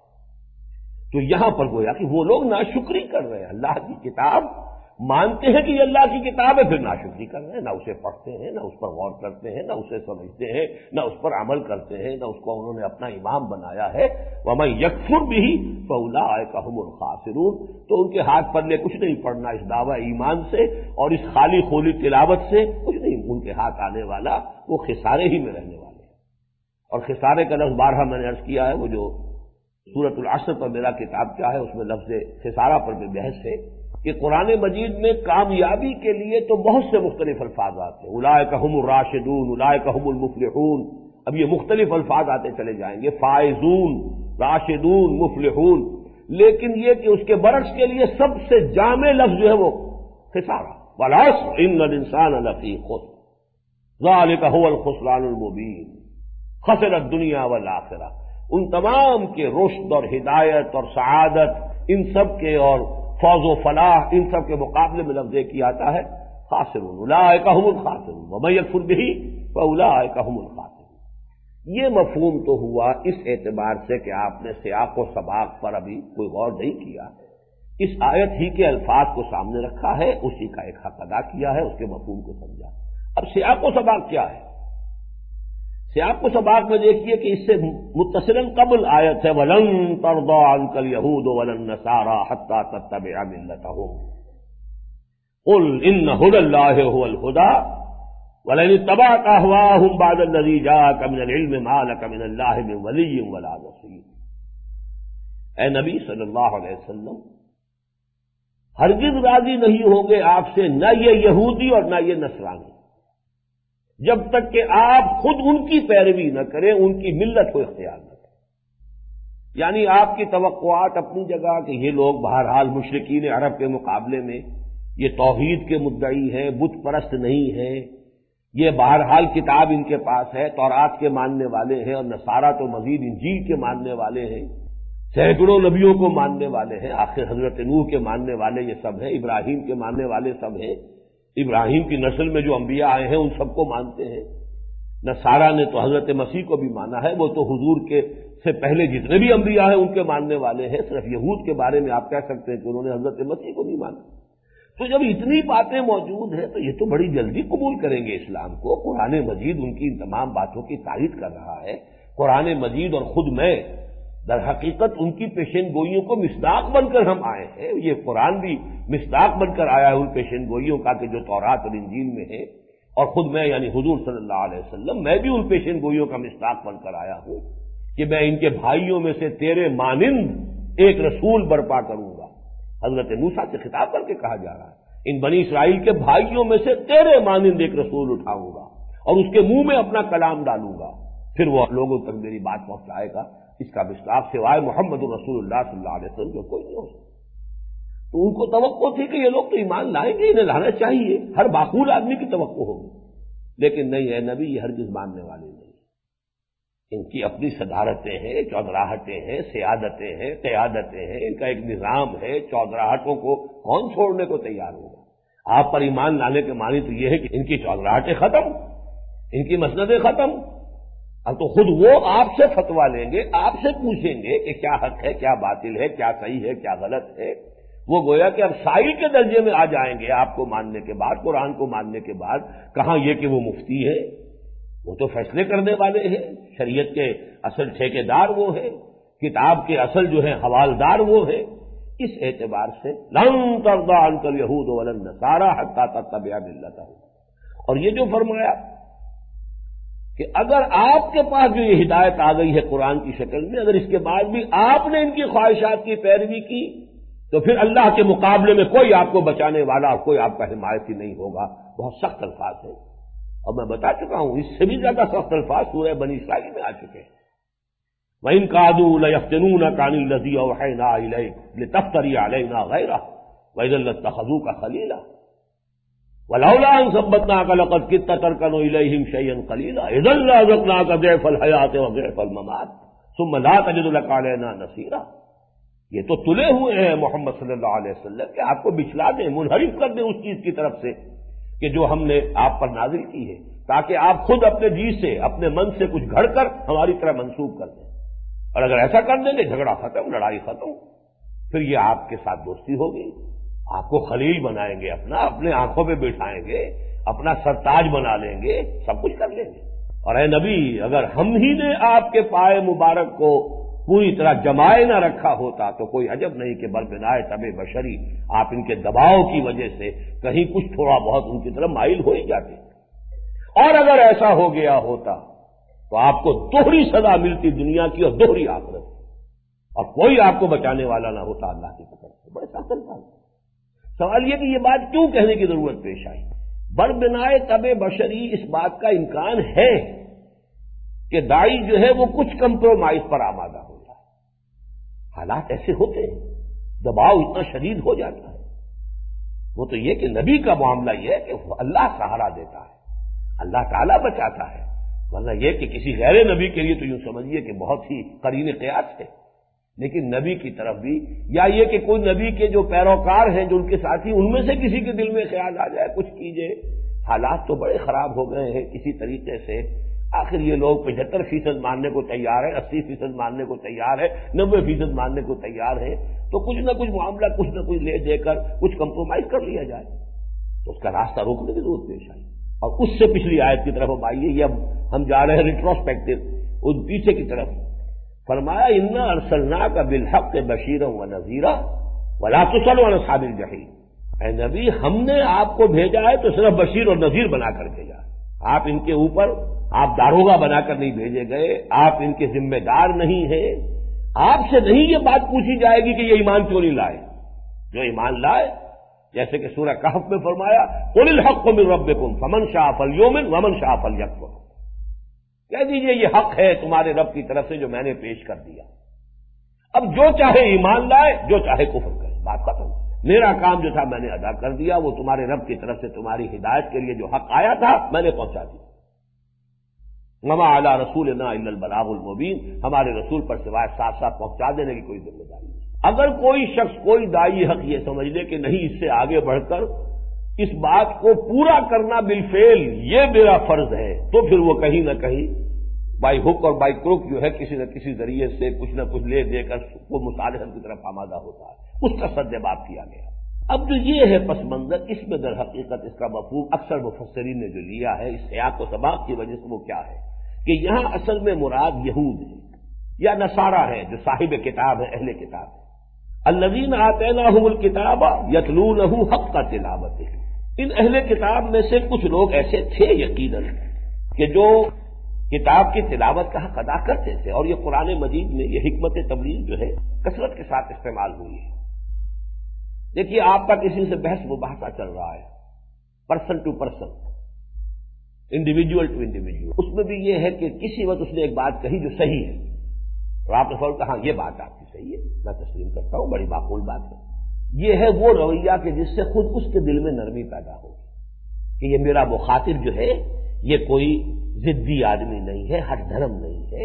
تو یہاں پر گویا کہ وہ لوگ ناشکری کر رہے ہیں، اللہ کی کتاب مانتے ہیں کہ یہ اللہ کی کتاب ہے، پھر ناشکری کر رہے ہیں، نہ اسے پڑھتے ہیں، نہ اس پر غور کرتے ہیں، نہ اسے سمجھتے ہیں، نہ اس پر عمل کرتے ہیں، نہ اس کو انہوں نے اپنا امام بنایا ہے۔ وَمَن یکفر بہ فَأُولَٰئِکَ هُمُ الْخَاسِرُونَ۔ تو ان کے ہاتھ پلے کچھ نہیں پڑنا اس دعوی ایمان سے اور اس خالی خولی تلاوت سے، کچھ نہیں ان کے ہاتھ آنے والا، وہ خسارے ہی میں رہنے والے ہیں۔ اور خسارے کا لفظ بارہا میں نے عرض کیا ہے، وہ جو سورۃ العصر پر میرا کتاب کیا ہے اس میں لفظ خسارہ پر بھی بحث ہے کہ قرآن مجید میں کامیابی کے لیے تو بہت سے مختلف الفاظ آتے ہیں، اولئک هم الراشدون، اولئک هم المفلحون، اب یہ مختلف الفاظ آتے چلے جائیں گے، فائزون، راشدون، مفلحون، لیکن یہ کہ اس کے برعکس کے لیے سب سے جامع لفظ جو ہے وہ خسارہ، والعصر ان الانسان لفی خسر ذلک هو الخسران المبین خسر الدنیا والآخرہ۔ ان تمام کے رشد اور ہدایت اور سعادت ان سب کے اور فوز و فلاح ان سب کے مقابلے میں لفظ کی آتا ہے خاسرون، اولئک هم الخاسرون ومن یکفر بہ فاولئک هم الخاسرون۔ یہ مفہوم تو ہوا اس اعتبار سے کہ آپ نے سیاق و سباق پر ابھی کوئی غور نہیں کیا، اس آیت ہی کے الفاظ کو سامنے رکھا ہے، اسی کا ایک حق ادا کیا ہے، اس کے مفہوم کو سمجھا۔ اب سیاق و سباق کیا ہے؟ سیاق و سباق میں دیکھیے کہ اس سے متصلاً قبل آیت ہے وَلَن تَرْضَىٰ عَنْكَ الْيَهُودُ وَلَا النَّصَارَىٰ حَتَّىٰ تَتَّبِعَ مِلَّتَهُمْ قُلْ إِنَّ هُدَى اللَّهِ هُوَ الْهُدَىٰ وَلَئِنِ اتَّبَعْتَ أَهْوَاءَهُمْ بَعْدَ الَّذِي جَاءَكَ مِنَ الْعِلْمِ مَا لَكَ مِنَ اللَّهِ مِن وَلِيٍّ وَلَا نَصِيرٍ۔ اے نبی صلی اللہ علیہ وسلم، ہرگز راضی نہیں ہوں گے آپ سے نہ یہ یہودی اور نہ یہ نصرانی، جب تک کہ آپ خود ان کی پیروی نہ کریں، ان کی ملت کو اختیار نہ کریں۔ یعنی آپ کی توقعات اپنی جگہ کہ یہ لوگ بہرحال مشرکین عرب کے مقابلے میں یہ توحید کے مدعی ہیں، بت پرست نہیں ہیں، یہ بہرحال کتاب ان کے پاس ہے، تورات کے ماننے والے ہیں، اور نصارہ تو مزید انجیل کے ماننے والے ہیں، سینکڑوں نبیوں کو ماننے والے ہیں، آخر حضرت نوح کے ماننے والے یہ سب ہیں، ابراہیم کے ماننے والے سب ہیں، ابراہیم کی نسل میں جو انبیاء آئے ہیں ان سب کو مانتے ہیں۔ نصارہ نے تو حضرت مسیح کو بھی مانا ہے، وہ تو حضور کے سے پہلے جتنے بھی انبیاء ہیں ان کے ماننے والے ہیں، صرف یہود کے بارے میں آپ کہہ سکتے ہیں کہ انہوں نے حضرت مسیح کو نہیں مانا۔ تو جب اتنی باتیں موجود ہیں تو یہ تو بڑی جلدی قبول کریں گے اسلام کو۔ قرآن مجید ان کی ان تمام باتوں کی تائید کر رہا ہے۔ قرآن مجید اور خود میں در حقیقت ان کی پیشین گوئیوں کو مصداق بن کر ہم آئے ہیں، یہ قرآن بھی مصداق بن کر آیا ہے ان پیشین گوئیوں کا کہ جو تورات اور انجیل میں ہے، اور خود میں یعنی حضور صلی اللہ علیہ وسلم میں بھی ان پیشین گوئیوں کا مصداق بن کر آیا ہوں کہ میں ان کے بھائیوں میں سے تیرے مانند ایک رسول برپا کروں گا۔ حضرت موسیٰ سے خطاب کر کے کہا جا رہا ہے ان بنی اسرائیل کے بھائیوں میں سے تیرے مانند ایک رسول اٹھاؤں گا اور اس کے منہ میں اپنا کلام ڈالوں گا، پھر وہ لوگوں تک میری بات پہنچائے گا۔ اس کا مصداق سوائے محمد رسول اللہ صلی اللہ علیہ وسلم جو کوئی نہیں ہو سکتا۔ تو ان کو توقع تھی کہ یہ لوگ تو ایمان لائیں گے، انہیں لانا چاہیے، ہر معقول آدمی کی توقع ہوگی، لیکن نہیں، اے نبی یہ ہرگز ماننے والے نہیں۔ ان کی اپنی صدارتیں ہیں، چودراہٹیں ہیں، سیادتیں ہیں، قیادتیں ہیں، ان کا ایک نظام ہے، چودراہٹوں کو کون چھوڑنے کو تیار ہوگا؟ آپ پر ایمان لانے کے معنی تو یہ ہے کہ ان کی چودراہٹیں ختم، ان کی مسندیں ختم۔ اب تو خود وہ آپ سے فتویٰ لیں گے، آپ سے پوچھیں گے کہ کیا حق ہے، کیا باطل ہے، کیا صحیح ہے، کیا غلط ہے۔ وہ گویا کہ اب سائل کے درجے میں آ جائیں گے آپ کو ماننے کے بعد، قرآن کو ماننے کے بعد۔ کہاں یہ کہ وہ مفتی ہے، وہ تو فیصلے کرنے والے ہیں، شریعت کے اصل ٹھیکیدار وہ ہیں، کتاب کے اصل جو ہیں حوالدار وہ ہیں۔ اس اعتبار سے لن ترضى عنك اليهود ولا النصارى حتى تتبع ملتهم، اور یہ جو فرمایا کہ اگر آپ کے پاس جو یہ ہدایت آ گئی ہے قرآن کی شکل میں، اگر اس کے بعد بھی آپ نے ان کی خواہشات کی پیروی کی تو پھر اللہ کے مقابلے میں کوئی آپ کو بچانے والا اور کوئی آپ کا حمایتی نہیں ہوگا. بہت سخت الفاظ ہیں اور میں بتا چکا ہوں اس سے بھی زیادہ سخت الفاظ سورہ بنی اسرائیل میں آ چکے ہیں. وَإِن كَادُوا لَيَفْتِنُونَكَ عَنِ الَّذِي أَوْحَيْنَا إِلَيْكَ لِتَفْتَرِيَ عَلَيْنَا غَيْرَهُ وَإِذًا لَّاتَّخَذُوكَ خَلِيلًا وَلَوْلَا أَن ثَبَّتْنَاكَ لَقَدْ كِدتَّ تَرْكَنُ إِلَيْهِمْ شَيْئًا قَلِيلًا إِذًا لَّأَذَقْنَاكَ ضِعْفَ الْحَيَاةِ وَضِعْفَ الْمَمَاتِ ثُمَّ لَا تَجِدُ لَكَ عَلَيْنَا نَصِيرًا. یہ تو تلے ہوئے ہیں محمد صلی اللہ علیہ وسلم کہ آپ کو بچلا دیں، منحرف کر دیں اس چیز کی طرف سے کہ جو ہم نے آپ پر نازل کی ہے، تاکہ آپ خود اپنے جی سے اپنے من سے کچھ گھڑ کر ہماری طرح منسوب کر دیں. اور اگر ایسا کر دیں گے جھگڑا ختم، لڑائی ختم، پھر یہ آپ کے ساتھ دوستی ہوگی، آپ کو خلیل بنائیں گے، اپنے آنکھوں پہ بٹھائیں گے، اپنا سرتاج بنا لیں گے، سب کچھ کر لیں گے. اور اے نبی، اگر ہم ہی نے آپ کے پائے مبارک کو پوری طرح جمائے نہ رکھا ہوتا تو کوئی عجب نہیں کہ بربنائے طب بشری آپ ان کے دباؤ کی وجہ سے کہیں کچھ تھوڑا بہت ان کی طرف مائل ہو ہی جاتے. اور اگر ایسا ہو گیا ہوتا تو آپ کو دوہری سزا ملتی دنیا کی اور دوہری آخرت کی، اور کوئی آپ کو بچانے والا نہ ہوتا اللہ کی پکڑ سے. بڑے سخت تھا. سوال یہ کہ یہ بات کیوں کہنے کی ضرورت پیش آئی؟ بربنائے طب بشری اس بات کا امکان ہے کہ داعی جو ہے وہ کچھ کمپرومائز پر آمادہ ہو جائے. حالات ایسے ہوتے ہیں، دباؤ اتنا شدید ہو جاتا ہے. وہ تو یہ کہ نبی کا معاملہ یہ ہے کہ اللہ سہارا دیتا ہے، اللہ تعالیٰ بچاتا ہے. ورنہ یہ کہ کسی غیر نبی کے لیے تو یوں سمجھیے کہ بہت ہی قرین قیاس ہے. لیکن نبی کی طرف بھی، یا یہ کہ کوئی نبی کے جو پیروکار ہیں جو ان کے ساتھی، ان میں سے کسی کے دل میں خیال آ جائے کچھ کیجئے. حالات تو بڑے خراب ہو گئے ہیں کسی طریقے سے. آخر یہ لوگ 75% ماننے کو تیار ہے، 80% ماننے کو تیار ہے، 90% ماننے کو تیار ہے. تو کچھ نہ کچھ معاملہ کچھ نہ کچھ لے دے کر کچھ کمپرومائز کر لیا جائے. تو اس کا راستہ روکنے کی ضرورت پیش آئی. اور اس سے پچھلی آیت کی طرف ہم آئیے. یہ اب ہم جا رہے ہیں ریٹروسپیکٹو، اس پیچھے کی طرف. فرمایا انا ارسلناک بالحق بشیرا ونذیرا ولا تسأل عن اصحاب الجحیم. اے نبی، ہم نے آپ کو بھیجا ہے تو صرف بشیر اور نذیر بنا کر بھیجا. آپ ان کے اوپر آپ داروغہ بنا کر نہیں بھیجے گئے، آپ ان کے ذمہ دار نہیں ہیں. آپ سے نہیں یہ بات پوچھی جائے گی کہ یہ ایمان کیوں نہیں لائے. جو ایمان لائے، جیسے کہ سورہ کہف میں فرمایا قل الحق من ربکم فمن شاء فلیؤمن ومن شاء فلیکفر. کہہ دیجئے یہ حق ہے تمہارے رب کی طرف سے جو میں نے پیش کر دیا. اب جو چاہے ایمان لائے، جو چاہے کفر کرے، بات ختم. میرا کام جو تھا میں نے ادا کر دیا، وہ تمہارے رب کی طرف سے تمہاری ہدایت کے لیے جو حق آیا تھا میں نے پہنچا دیا. وما علی رسولنا الا البلاغ المبین. ہمارے رسول پر سوائے صاف صاف پہنچا دینے کی کوئی ذمہ داری نہیں. اگر کوئی شخص، کوئی داعی حق یہ سمجھ لے کہ نہیں، اس سے آگے بڑھ کر اس بات کو پورا کرنا بالفعل یہ میرا فرض ہے، تو پھر وہ کہیں نہ کہیں بائی ہک اور بائی کروک جو ہے کسی نہ کسی ذریعے سے کچھ نہ کچھ لے دے کر وہ مصالحت کی طرف آمادہ ہوتا ہے. اس کا سد بات کیا گیا. اب جو یہ ہے پس منظر، اس میں در حقیقت اس کا مفہوم اکثر مفسرین نے جو لیا ہے اس سیاق و سباق کی وجہ سے وہ کیا ہے کہ یہاں اصل میں مراد یہود ہے یا نصارہ ہے جو صاحب کتاب ہے، اہل کتاب ہے. الذین آتیناہم الکتاب یتلونہ حق تلاوتہ. ان اہل کتاب میں سے کچھ لوگ ایسے تھے یقیناً کہ جو کتاب کی تلاوت کا حق ادا کرتے تھے. اور یہ قرآن مجید میں یہ حکمت تبلیغ جو ہے کثرت کے ساتھ استعمال ہوئی ہے. دیکھیے، آپ کا کسی سے بحث مباحثہ چل رہا ہے، person to person, individual to individual. اس میں بھی یہ ہے کہ کسی وقت اس نے ایک بات کہی جو صحیح ہے اور آپ نے فوراً کہا یہ بات آپ کی صحیح ہے، میں تسلیم کرتا ہوں، بڑی معقول بات ہے. یہ ہے وہ رویہ کہ جس سے خود اس کے دل میں نرمی پیدا ہوگی کہ یہ میرا مخاطب جو ہے یہ کوئی ضدی آدمی نہیں ہے، ہر دھرم نہیں ہے،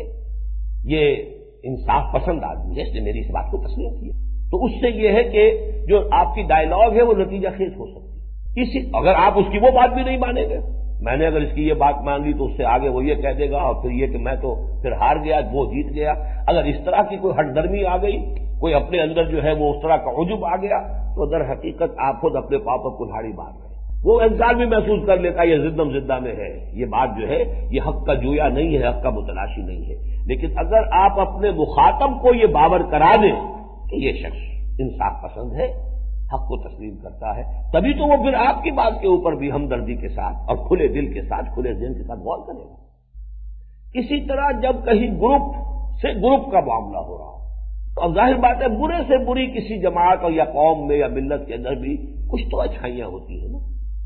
یہ انصاف پسند آدمی ہے، اس نے میری اس بات کو تسلیم کیا. تو اس سے یہ ہے کہ جو آپ کی ڈائیلاگ ہے وہ نتیجہ خیز ہو سکتی ہے. اگر آپ اس کی وہ بات بھی نہیں مانیں گے، میں نے اگر اس کی یہ بات مان لی تو اس سے آگے وہ یہ کہہ دے گا اور پھر یہ کہ میں تو پھر ہار گیا، وہ جیت گیا. اگر اس طرح کی کوئی ہٹ درمی آ گئی، کوئی اپنے اندر جو ہے وہ اس طرح کا عجب آ گیا، تو در حقیقت آپ خود اپنے پاؤں پر کلہاڑی مار رہے ہیں. وہ انسان بھی محسوس کر لیتا ہے یہ زدم زدہ میں ہے، یہ بات جو ہے یہ حق کا جویا نہیں ہے، حق کا متلاشی نہیں ہے. لیکن اگر آپ اپنے مخاطب کو یہ باور کرا دیں کہ یہ شخص انصاف پسند ہے، حق کو تسلیم کرتا ہے، تبھی تو وہ پھر آپ کی بات کے اوپر بھی ہمدردی کے ساتھ اور کھلے دل کے ساتھ، کھلے ذہن کے ساتھ غور کرے گا. اسی طرح جب کہیں گروپ سے گروپ کا معاملہ ہو رہا ہو، تو اب ظاہر بات ہے برے سے بری کسی جماعت اور یا قوم میں یا ملت کے اندر بھی کچھ تو اچھائیاں ہوتی ہیں نا،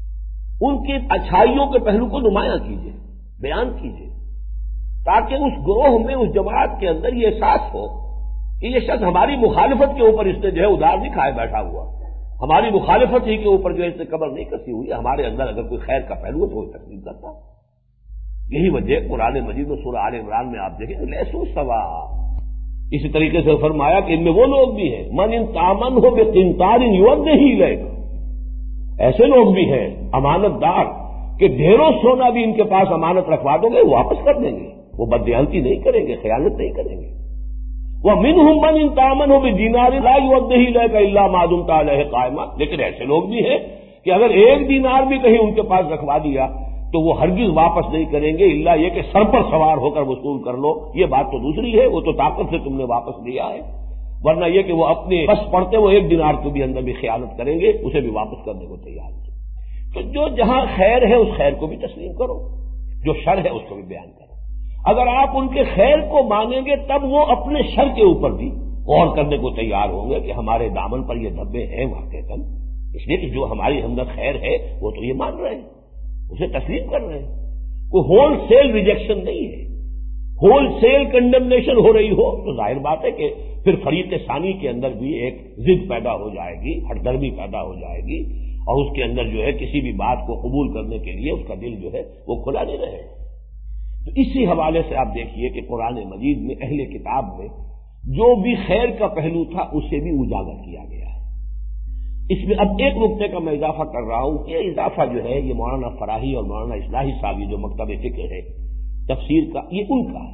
ان کی اچھائیوں کے پہلو کو نمایاں کیجیے، بیان کیجیے، تاکہ اس گروہ میں اس جماعت کے اندر یہ احساس ہو کہ یہ شخص ہماری مخالفت کے اوپر اس نے جو ہے ادار نہیں کھائے بیٹھا ہوا، ہماری مخالفت ہی کے اوپر جو ہے اس نے قبر نہیں کسی ہوئی، ہمارے اندر اگر کوئی خیر کا پہلو ہے تو وہ تسلیم کرتا۔ یہی وجہ قرآن مجید میں سورہ آل عمران میں آپ دیکھیں لیسوا سوا، اسی طریقے سے فرمایا کہ ان میں وہ لوگ بھی ہیں من ان تامن ہو بقنطار یؤدہ الیک، ایسے لوگ بھی ہیں امانت دار کہ ڈھیروں سونا بھی ان کے پاس امانت رکھوا دو گے واپس کر دیں گے، وہ بددیانتی نہیں کریں گے، خیانت نہیں کریں گے۔ وَمِنْهُمْ مَنْ إِنْ تَأْمَنْهُ بِدِينَارٍ لَا يُؤَدِّهُ إِلَيْكَ إِلَّا مَا دُمْتَ عَلَيْهِ قَائِمًا، لیکن ایسے لوگ بھی ہیں کہ اگر ایک دینار بھی کہیں ان کے پاس رکھوا دیا تو وہ ہرگز واپس نہیں کریں گے الا یہ کہ سر پر سوار ہو کر وصول کر لو، یہ بات تو دوسری ہے، وہ تو طاقت سے تم نے واپس لیا ہے، ورنہ یہ کہ وہ اپنے بس پڑتے وہ ایک دینار کے بھی اندر بھی خیانت کریں گے، اسے بھی واپس کرنے کو تیار ہیں۔ تو جو جہاں خیر ہے اس خیر کو بھی تسلیم کرو، جو شر ہے اس کو بھی بیان کرو۔ اگر آپ ان کے خیر کو مانیں گے تب وہ اپنے شر کے اوپر بھی غور کرنے کو تیار ہوں گے کہ ہمارے دامن پر یہ دھبے ہیں واقعتاً، اس لیے کہ جو ہماری اندر خیر ہے وہ تو یہ مان رہے ہیں، اسے تسلیم کر رہے ہیں، کوئی ہول سیل ریجیکشن نہیں ہے۔ ہول سیل کنڈمنیشن ہو رہی ہو تو ظاہر بات ہے کہ پھر فریق ثانی کے اندر بھی ایک ضد پیدا ہو جائے گی، ہٹ درمی پیدا ہو جائے گی، اور اس کے اندر جو ہے کسی بھی بات کو قبول کرنے کے لیے اس کا دل جو ہے وہ کھلا نہیں رہے۔ تو اسی حوالے سے آپ دیکھیے کہ قرآن مجید میں اہل کتاب میں جو بھی خیر کا پہلو تھا اسے بھی اجاگر کیا گیا ہے۔ اس میں اب ایک نقطے کا میں اضافہ کر رہا ہوں، یہ اضافہ جو ہے یہ مولانا فراہی اور مولانا اصلاحی صاحب یہ جو مکتب فکر ہے تفسیر کا یہ ان کا ہے،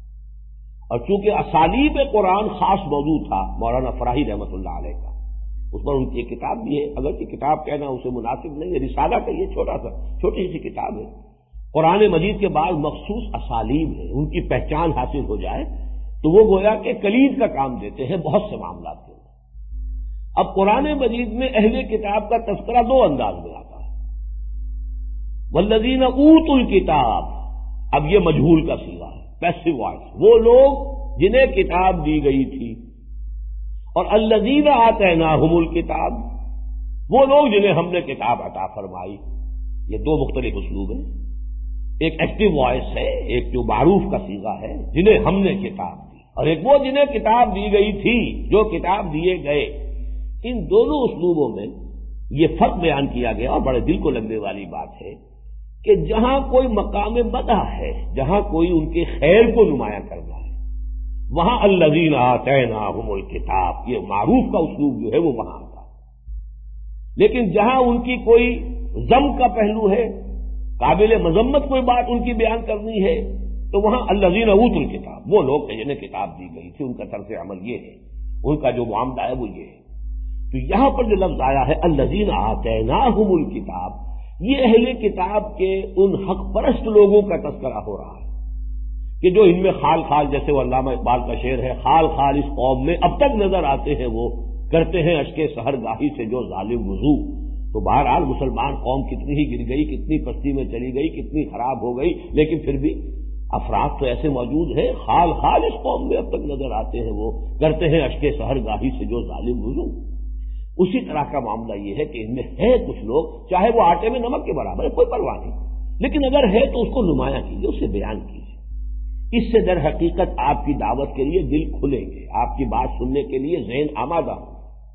اور چونکہ اسالیب قرآن خاص موضوع تھا مولانا فراہی رحمۃ اللہ علیہ کا، اس پر ان کی ایک کتاب بھی ہے، اگرچہ کتاب کہنا اسے مناسب نہیں ہے، رسالہ کا یہ چھوٹی سی کتاب ہے، قرآن مجید کے بعد مخصوص اسالیب ہیں، ان کی پہچان حاصل ہو جائے تو وہ گویا کہ کلید کا کام دیتے ہیں بہت سے معاملات کے اندر۔ اب قرآن مجید میں اہل کتاب کا تذکرہ دو انداز میں آتا ہے، والذین اوتوا الکتاب، اب یہ مجہول کا صیغہ ہے، پیسو وائس، وہ لوگ جنہیں کتاب دی گئی تھی، اور الذین آتیناہم الکتاب، وہ لوگ جنہیں ہم نے کتاب عطا فرمائی۔ یہ دو مختلف اسلوب ہیں، ایک ایکٹیو وائس ہے، ایک جو معروف کا صیغہ ہے جنہیں ہم نے کتاب دی، اور ایک وہ جنہیں کتاب دی گئی تھی، جو کتاب دیے گئے۔ ان دونوں اسلوبوں میں یہ فرق بیان کیا گیا، اور بڑے دل کو لگنے والی بات ہے کہ جہاں کوئی مقام مدح ہے، جہاں کوئی ان کے خیر کو نمایاں کرنا ہے، وہاں الذین آتیناہم الکتاب، یہ معروف کا اسلوب جو ہے وہ وہاں آتا ہے۔ لیکن جہاں ان کی کوئی ذم کا پہلو ہے، قابل مذمت کوئی بات ان کی بیان کرنی ہے، تو وہاں الذین اوتوا الکتاب، وہ لوگ جنہیں کتاب دی گئی تھی، ان کا طرز عمل یہ ہے، ان کا جو معاملہ ہے وہ یہ ہے۔ تو یہاں پر جو لفظ آیا ہے الذین آتیناہم الکتاب، یہ اہل کتاب کے ان حق پرست لوگوں کا تذکرہ ہو رہا ہے کہ جو ان میں خال خال، جیسے وہ علامہ اقبال کا شعر ہے، خال خال اس قوم میں اب تک نظر آتے ہیں، وہ کرتے ہیں اشک سحر گاہی سے جو ظالم وضو۔ تو بہرحال مسلمان قوم کتنی ہی گر گئی، کتنی پستی میں چلی گئی، کتنی خراب ہو گئی، لیکن پھر بھی افراد تو ایسے موجود ہیں خال خال اس قوم میں اب تک نظر آتے ہیں، وہ کرتے ہیں اشک سحر گاہی سے جو ظالم وضو۔ اسی طرح کا معاملہ یہ ہے کہ ان میں ہے کچھ لوگ، چاہے وہ آٹے میں نمک کے برابر ہے، کوئی پرواہ نہیں، لیکن اگر ہے تو اس کو نمایاں کیجیے، اسے بیان کیجیے۔ اس سے در حقیقت آپ کی دعوت کے لیے دل کھلیں گے، آپ کی بات سننے کے لیے ذہن آمادہ ہو۔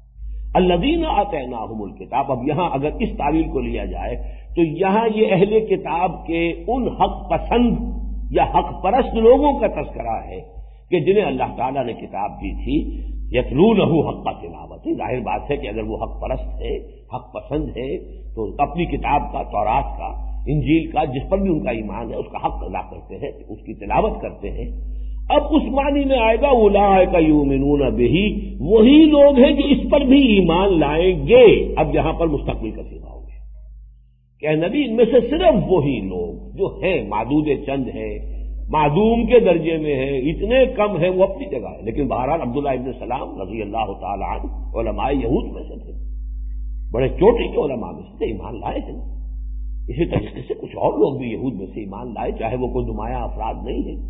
الذین آتیناہم الکتاب، اب یہاں اگر اس تعویل کو لیا جائے تو یہاں یہ اہل کتاب کے ان حق پسند یا حق پرست لوگوں کا تذکرہ ہے کہ جنہیں اللہ تعالیٰ نے کتاب دی تھی، یتلونہ حق تلاوت۔ ظاہر بات ہے کہ اگر وہ حق پرست ہے، حق پسند ہے، تو اپنی کتاب کا، تورات کا، انجیل کا، جس پر بھی ان کا ایمان ہے، اس کا حق ادا کرتے ہیں، اس کی تلاوت کرتے ہیں۔ اب اس معنی میں آئے گا اولئک یؤمنون بہ، وہی لوگ ہیں جو اس پر بھی ایمان لائیں گے۔ اب یہاں پر مستقبل کا صیغہ ہو گیا کہ اے نبی ان میں سے صرف وہی لوگ جو ہیں، معدود چند ہیں، معدوم کے درجے میں ہیں، اتنے کم ہیں، وہ اپنی جگہ ہے، لیکن بہرحال عبداللہ ابن سلام رضی اللہ تعالی عنہ علماء یہود میں سے تھے، بڑے چوٹی کے علماء میں سے ایمان لائے تھے۔ اسی طریقے سے کچھ اور لوگ بھی یہود میں سے ایمان لائے، چاہے وہ کوئی نمایاں افراد نہیں ہے،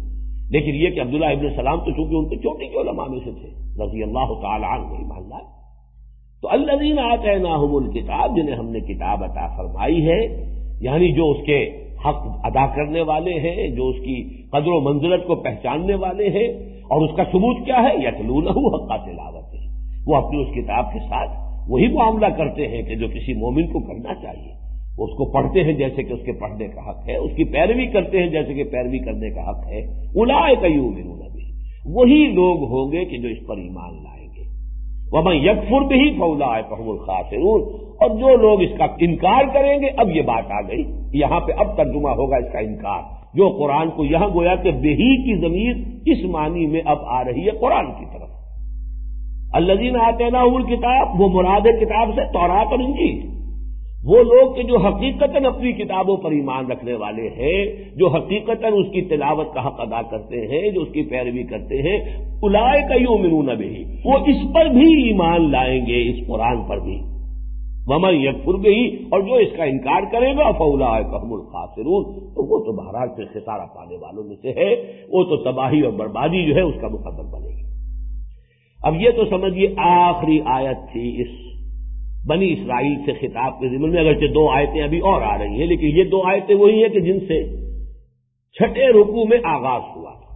لیکن یہ کہ عبداللہ ابن سلام تو چونکہ ان کے چھوٹے کے علماء میں سے تھے رضی اللہ تعالی عنہ ایمان لائے. تو الذین آتیناہم الکتاب، جنہیں ہم نے کتاب عطا فرمائی ہے، یعنی جو اس کے حق ادا کرنے والے ہیں، جو اس کی قدر و منزلت کو پہچاننے والے ہیں. اور اس کا ثبوت کیا ہے؟ یتلونہ حق تلاوتہ، وہ اپنی اس کتاب کے ساتھ وہی معاملہ کرتے ہیں کہ جو کسی مومن کو کرنا چاہیے. وہ اس کو پڑھتے ہیں جیسے کہ اس کے پڑھنے کا حق ہے، اس کی پیروی کرتے ہیں جیسے کہ پیروی کرنے کا حق ہے. اولئک یؤمنون بہ، وہی لوگ ہوں گے کہ جو اس پر ایمان لائیں گے. ومن یکفر بہ فاولئک هم الخاسرون، اور جو لوگ اس کا انکار کریں گے، اب یہ بات آ گئی یہاں پہ، اب ترجمہ ہوگا اس کا انکار. جو قرآن کو یہاں گویا کہ بہی کی ضمیر اس معنی میں اب آ رہی ہے قرآن کی طرف. الذین آتیناہم الکتاب، وہ مراد ہے کتاب سے تورات اور انجیل. وہ لوگ کہ جو حقیقتاً اپنی کتابوں پر ایمان رکھنے والے ہیں، جو حقیقتاً اس کی تلاوت کا حق ادا کرتے ہیں، جو اس کی پیروی کرتے ہیں، اولئک یؤمنون بہ، وہ اس پر بھی ایمان لائیں گے، اس قرآن پر بھی. ومن یکفر بہ، اور جو اس کا انکار کرے گا فاولئک هم الخاسرون، تو وہ تو بہرحال سے خسارہ پانے والوں میں سے ہے، وہ تو تباہی اور بربادی جو ہے اس کا مقدر بنے گی. اب یہ تو سمجھیے آخری آیت تھی اس بنی اسرائیل سے خطاب کے ضمن میں، اگرچہ 2 آیتیں ابھی اور آ رہی ہیں، لیکن یہ 2 آیتیں وہی ہیں کہ جن سے چھٹے رکوع میں آغاز ہوا تھا.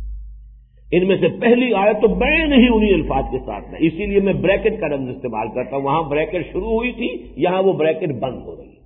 ان میں سے پہلی آیت تو بین ہی انہی الفاظ کے ساتھ ہے، اسی لیے میں بریکٹ کا لفظ استعمال کرتا ہوں. وہاں بریکٹ شروع ہوئی تھی، یہاں وہ بریکٹ بند ہو رہی ہے.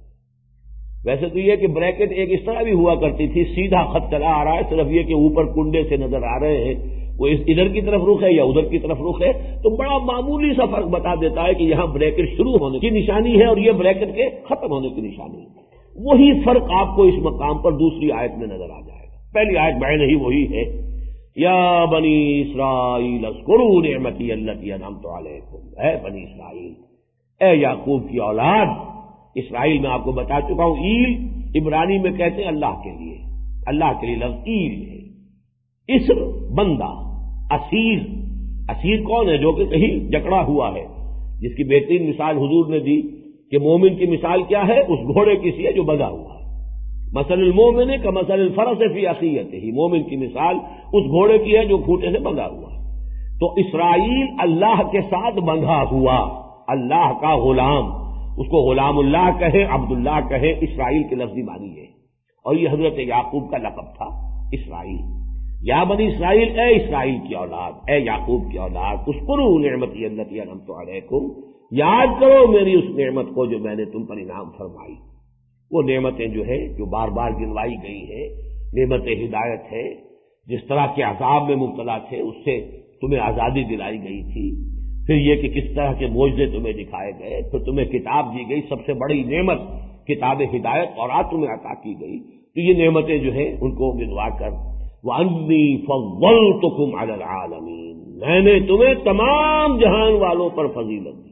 ویسے تو یہ کہ بریکٹ ایک اس طرح بھی ہوا کرتی تھی، سیدھا خط چلا آ رہا ہے، صرف یہ کہ اوپر کنڈے سے نظر آ رہے ہیں وہ ادھر کی طرف رخ ہے یا ادھر کی طرف رخ ہے، تو بڑا معمولی سا فرق بتا دیتا ہے کہ یہاں بریکٹ شروع ہونے کی نشانی ہے اور یہ بریکٹ کے ختم ہونے کی نشانی ہے. وہی فرق آپ کو اس مقام پر دوسری آیت میں نظر آ جائے گا. پہلی آیت بین ہی وہی ہے، یا بنی اسرائیل اذکروا نعمتی التی انعمت علیکم، اے بنی اسرائیل، اے یعقوب کی اولاد. اسرائیل میں آپ کو بتا چکا ہوں، ایل عبرانی میں کہتے ہیں اللہ کے لیے، اللہ کے لیے لفظ ایل ہے. اسر بندہ، اسیر، اسیر کون ہے؟ جو کہ کہیں جکڑا ہوا ہے، جس کی بہترین مثال حضور نے دی کہ مومن کی مثال کیا ہے؟ اس گھوڑے کی سی ہے جو بندھا ہوا ہے. مثل المومن کمثل الفرس فی عصیتہ، مومن کی مثال اس گھوڑے کی ہے جو کھوٹے سے بندھا ہوا ہے. تو اسرائیل اللہ کے ساتھ بندھا ہوا، اللہ کا غلام، اس کو غلام اللہ کہے، عبداللہ کہے، اسرائیل کے لفظی معنی ہے. اور یہ حضرت یعقوب کا لقب تھا اسرائیل. یا بنی اسرائیل، اے اسرائیل کی اولاد، اے یعقوب کی اولاد، اذکروا نعمتی التی انعمت علیکم، یاد کرو میری اس نعمت کو جو میں نے تم پر انعام فرمائی. وہ نعمتیں جو ہے جو بار بار گنوائی گئی ہے، نعمت ہدایت ہے، جس طرح کے عذاب میں مبتلا تھے اس سے تمہیں آزادی دلائی گئی تھی. پھر یہ کہ کس طرح کے معجزے تمہیں دکھائے گئے، پھر تمہیں کتاب دی گئی، سب سے بڑی نعمت کتاب ہدایت اور تمہیں عطا کی گئی. تو یہ نعمتیں جو ہیں ان کو گنوا کر وَأَنِّي فَضَّلْتُكُمْ عَلَى الْعَالَمِينَ، میں نے تمہیں تمام جہان والوں پر فضیلت دی.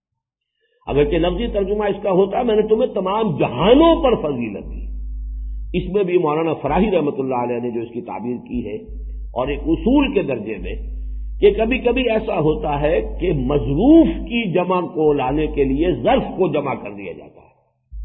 اگرچہ لفظی ترجمہ اس کا ہوتا ہے میں نے تمہیں تمام جہانوں پر فضیلت دی. اس میں بھی مولانا فراہی رحمۃ اللہ علیہ نے جو اس کی تعبیر کی ہے، اور ایک اصول کے درجے میں کہ کبھی کبھی ایسا ہوتا ہے کہ مظروف کی جمع کو لانے کے لیے ظرف کو جمع کر دیا جاتا ہے.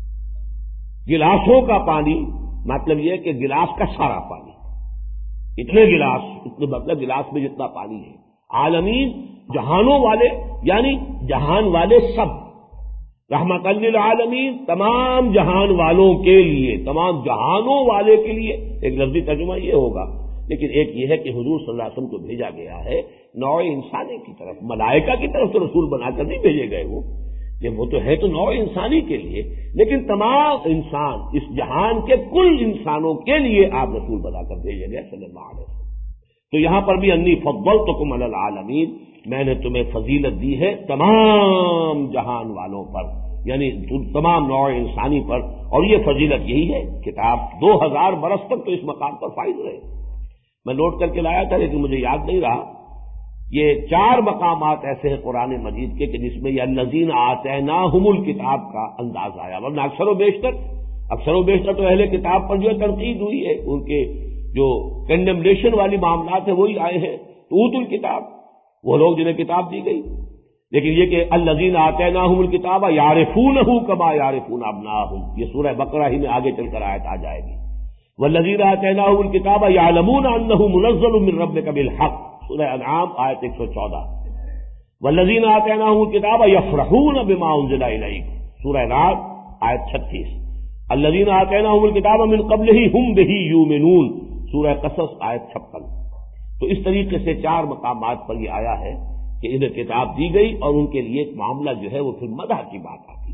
گلاسوں کا پانی، مطلب یہ کہ گلاس کا سارا پانی، اتنے گلاس، اتنے مطلب گلاس میں جتنا پانی ہے. عالمین جہانوں والے، یعنی جہان والے سب، رحمت للعالمین تمام جہان والوں کے لیے، تمام جہانوں والے کے لیے. ایک لفظی ترجمہ یہ ہوگا، لیکن ایک یہ ہے کہ حضور صلی اللہ علیہ وسلم کو بھیجا گیا ہے نوع انسانی کی طرف، ملائکہ کی طرف تو رسول بنا کر نہیں بھیجے گئے. وہ تو ہے تو نوع انسانی کے لیے، لیکن تمام انسان، اس جہان کے کل انسانوں کے لیے آپ رسول بنا کر بھیجے گئے صلی اللہ علیہ وسلم. تو یہاں پر بھی انی فضلتکم علی العالمین، میں نے تمہیں فضیلت دی ہے تمام جہان والوں پر، یعنی تمام نوع انسانی پر. اور یہ فضیلت یہی ہے، کتاب 2000 برس تک تو اس مقام پر فائز رہے. میں نوٹ کر کے لایا تھا لیکن مجھے یاد نہیں رہا. یہ 4 مقامات ایسے ہیں قرآن مجید کے کہ جس میں یہ الذین آتیناہم الکتاب کا انداز آیا، ورنہ اکثر و بیشتر تو اہل کتاب پر جو ہے تنقید ہوئی ہے، ان کے جو کنڈمنیشن والی معاملات ہیں وہی آئے ہیں. تو اوتوا الکتاب، وہ لوگ جنہیں کتاب دی گئی. لیکن یہ کہ الذین آتیناہم الکتاب یعرفونہ کما یعرفون ابناءہم، یہ سورہ بقرہ ہی میں آگے چل کر آیت آ جائے گی. والذین آتیناہم الکتاب یعلمون انہ منزل من ربک بالحق، سورہ انعام آیت 114۔ والذین آتیناہم الکتاب یفرحون بما انزل الیک، سورہ رعد آیت 36۔ الذین آتیناہم الکتاب من قبلہ ہم بہ یؤمنون، سورہ قصص آیت 56۔ تو اس طریقے سے 4 مقامات پر یہ آیا ہے کہ انہیں کتاب دی گئی اور ان کے لیے ایک معاملہ جو ہے وہ پھر مدح کی بات آتی ہے۔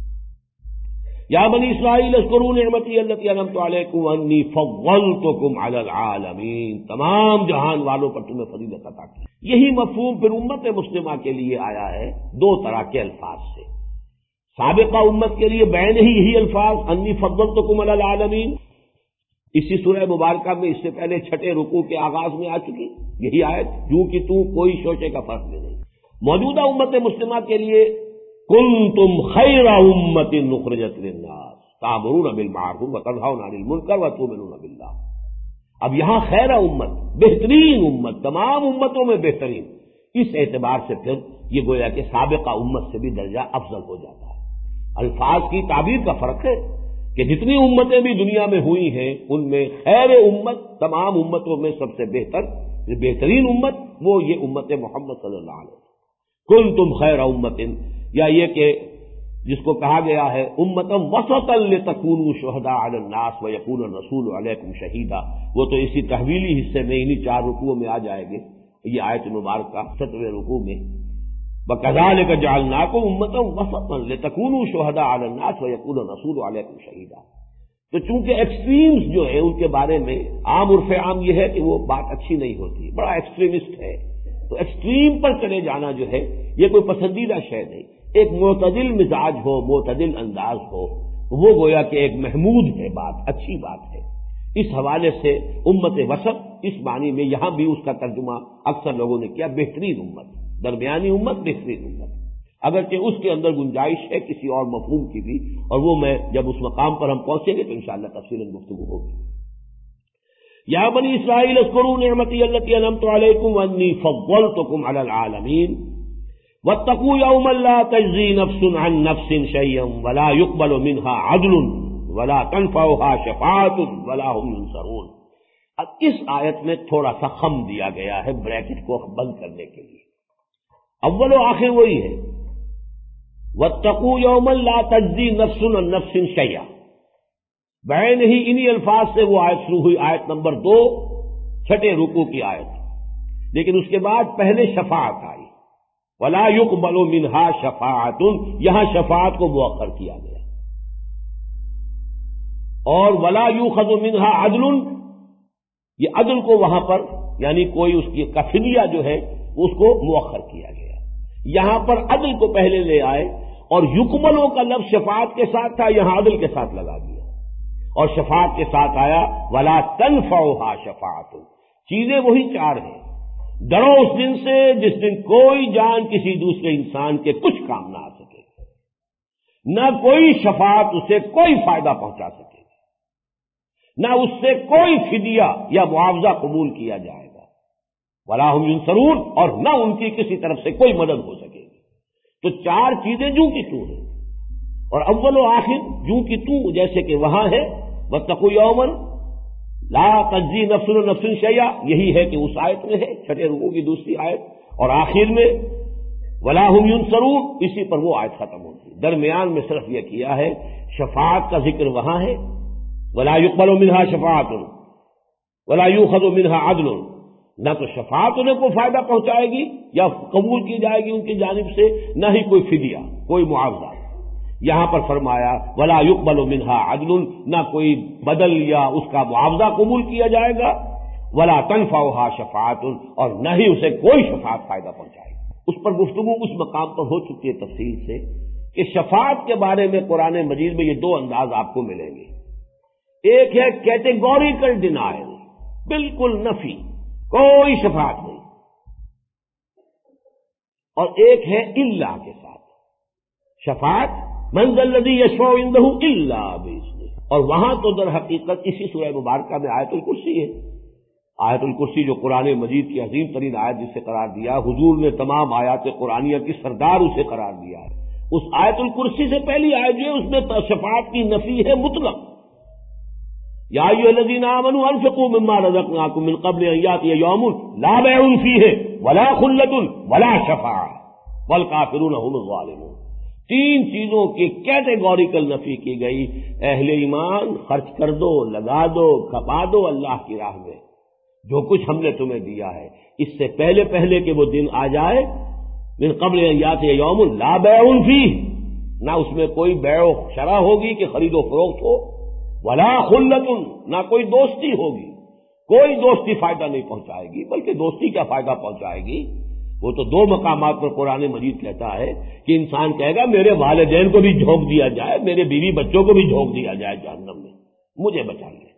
یا بنی اسرائیل اذکروا نعمتی التی انعمت علیکم وانی فضلتکم علی العالمین، تمام جہان والوں پر تمہیں فضیلت عطا کی۔ یہی مفہوم پھر امت مسلمہ کے لیے آیا ہے 2 طرح کے الفاظ سے۔ سابقہ امت کے لیے بین ہی یہی الفاظ انی فضلتکم علی العالمین، اسی سورہ مبارکہ میں اس سے پہلے 6 رکوع کے آغاز میں آ چکی یہی آیت، جو کہ تو کوئی شوشے کا فرق نہیں۔ موجودہ امت مسلمہ کے لیے کنتم خیر امت اخرجت للناس تأمرون بالمعروف وتنہون عن المنکر وتؤمنون باللہ۔ اب یہاں خیر امت، بہترین امت، تمام امتوں میں بہترین، اس اعتبار سے پھر یہ گویا کہ سابقہ امت سے بھی درجہ افضل ہو جاتا ہے۔ الفاظ کی تعبیر کا فرق ہے کہ جتنی امتیں بھی دنیا میں ہوئی ہیں ان میں خیر امت، تمام امتوں میں سب سے بہترین امت وہ یہ امت محمد صلی اللہ علیہ وسلم۔ کنتم خیر امت، یا یہ کہ جس کو کہا گیا ہے امتم وسطا لتکونوا شہداء علی الناس ویکون الرسول علیکم شہیدا، وہ تو اسی تحویلی حصے میں انہی 4 رکوعوں میں آ جائے گے، یہ آیت مبارکہ 7ویں رکوع میں وَكَذَلِكَ جَعَلْنَاكُمْ أُمَّةً وَسَطًا لِتَكُونُوا شُهَدَاءَ عَلَى النَّاسِ وَيَكُونَ الرَّسُولُ عَلَيْكُمْ شَهِيدًا۔ تو چونکہ ایکسٹریمز جو ہیں ان کے بارے میں عام عرف عام یہ ہے کہ وہ بات اچھی نہیں ہوتی، بڑا ایکسٹریمسٹ ہے، تو ایکسٹریم پر چلے جانا جو ہے یہ کوئی پسندیدہ شے نہیں۔ ایک معتدل مزاج ہو، معتدل انداز ہو، وہ گویا کہ ایک محمود ہے، بات اچھی بات ہے۔ اس حوالے سے امت وسط اس معنی میں یہاں بھی اس کا ترجمہ اکثر لوگوں نے کیا بہترین امت، درمیانی امت، بہترین امت، اگرچہ اس کے اندر گنجائش ہے کسی اور مفہوم کی بھی، اور وہ میں جب اس مقام پر ہم پہنچیں گے تو انشاءاللہ تفصیلاً گفتگو ہوگی۔ یا بنی اسرائیل اذکروا نعمتی التی انعمت علیکم وانی فضلتکم علی العالمین واتقوا یوما لا تجزی نفس عن نفس شیئا ولا یقبل منها عدل ولا تنفعها شفاعۃ ولا هم ینصرون۔ اب اس آیت میں تھوڑا سا خم دیا گیا ہے بریکٹ کو بند کرنے کے لیے، اول و آخر وہی ہے واتقوا یوما لا تجزی نفس عن نفس شیئا، بین ہی انہی الفاظ سے وہ آیت شروع ہوئی، آیت نمبر 2 6 رکوع کی آیت، لیکن اس کے بعد پہلے شفاعت آئی، ولا یقبل منها شفاعۃ، یہاں شفاعت کو مؤخر کیا گیا، اور ولا یؤخذ منها عدل، یہ عدل کو وہاں پر یعنی کوئی اس کی کفیہ جو ہے اس کو مؤخر کیا گیا، یہاں پر عدل کو پہلے لے آئے، اور یقبلوں کا لفظ شفاعت کے ساتھ تھا، یہاں عدل کے ساتھ لگا دیا، اور شفاعت کے ساتھ آیا ولا تنفعها شفاعۃ۔ چیزیں وہی 4 ہیں، ڈرو اس دن سے جس دن کوئی جان کسی دوسرے انسان کے کچھ کام نہ آ سکے، نہ کوئی شفاعت اسے کوئی فائدہ پہنچا سکے، نہ اس سے کوئی فدیہ یا معاوضہ قبول کیا جائے گا، ولا هم ینصرون، اور نہ ان کی کسی طرف سے کوئی مدد ہو سکے گی۔ تو 4 چیزیں جو کی تو ہیں، اور اول و آخر جو کی تو، جیسے کہ وہاں ہے واتقوا یوما لا تجزی نفس عن نفس شیئا، یہی ہے کہ اس آیت میں ہے 6 رکوع کی دوسری آیت، اور آخر میں ولا هم ینصرون، اسی پر وہ آیت ختم ہوتی ہے۔ درمیان میں صرف یہ کیا ہے شفاعت کا ذکر وہاں ہے، ولا يقبل منها شفاعت ولا يؤخذ منها عدل، نہ تو شفاعت انہیں کو فائدہ پہنچائے گی یا قبول کی جائے گی ان کی جانب سے، نہ ہی کوئی فدیہ، کوئی معاوضہ۔ یہاں پر فرمایا ولا يقبل منها عدل، نہ کوئی بدل یا اس کا معاوضہ قبول کیا جائے گا، ولا تنفعها شفاعت، اور نہ ہی اسے کوئی شفاعت فائدہ پہنچائے گی۔ اس پر گفتگو اس مقام پر ہو چکی ہے تفصیل سے کہ شفاعت کے بارے میں قرآن مجید میں یہ 2 انداز آپ کو ملیں گے، ایک ہے کیٹیگوریکل ڈینائل، بالکل نفی، کوئی شفاعت نہیں، اور ایک ہے الا کے ساتھ شفاعت، من ذا الذی یشفع عنده الا باذنہ، اور وہاں تو در حقیقت اسی سورہ مبارکہ میں آیت الکرسی ہے، آیت الکرسی جو قرآن مجید کی عظیم ترین آیت جسے قرار دیا، حضور نے تمام آیات قرآنیہ کی سردار اسے قرار دیا ہے، اس آیت الکرسی سے پہلی آیت جو ہے اس میں شفاعت کی نفی ہے مطلق، یا ایھا الذین آمنوا انفقوا مما رزقناکم من قبل ان یأتی یوم لا بیع فیہ ولا خلۃ ولا شفاعۃ والکافرون هم الظالمون۔ تین چیزوں کی کیٹیگوریکل نفی کی گئی۔ اہل ایمان خرچ کر دو، لگا دو، کھپا دو اللہ کی راہ میں، جو کچھ ہم نے تمہیں دیا ہے، اس سے پہلے پہلے کہ وہ دن آ جائے، من قبل ان یأتی یوم لا بیع فیہ، نہ اس میں کوئی بیع و شرع ہوگی کہ خرید و فروخت ہو، ولا خلۃ، نہ کوئی دوستی ہوگی، کوئی دوستی فائدہ نہیں پہنچائے گی، بلکہ دوستی کیا فائدہ پہنچائے گی؟ وہ تو دو مقامات پر قرآن مجید کہتا ہے کہ انسان کہے گا میرے والدین کو بھی جھونک دیا جائے، میرے بیوی بچوں کو بھی جھونک دیا جائے جہنم میں، مجھے بچا لے۔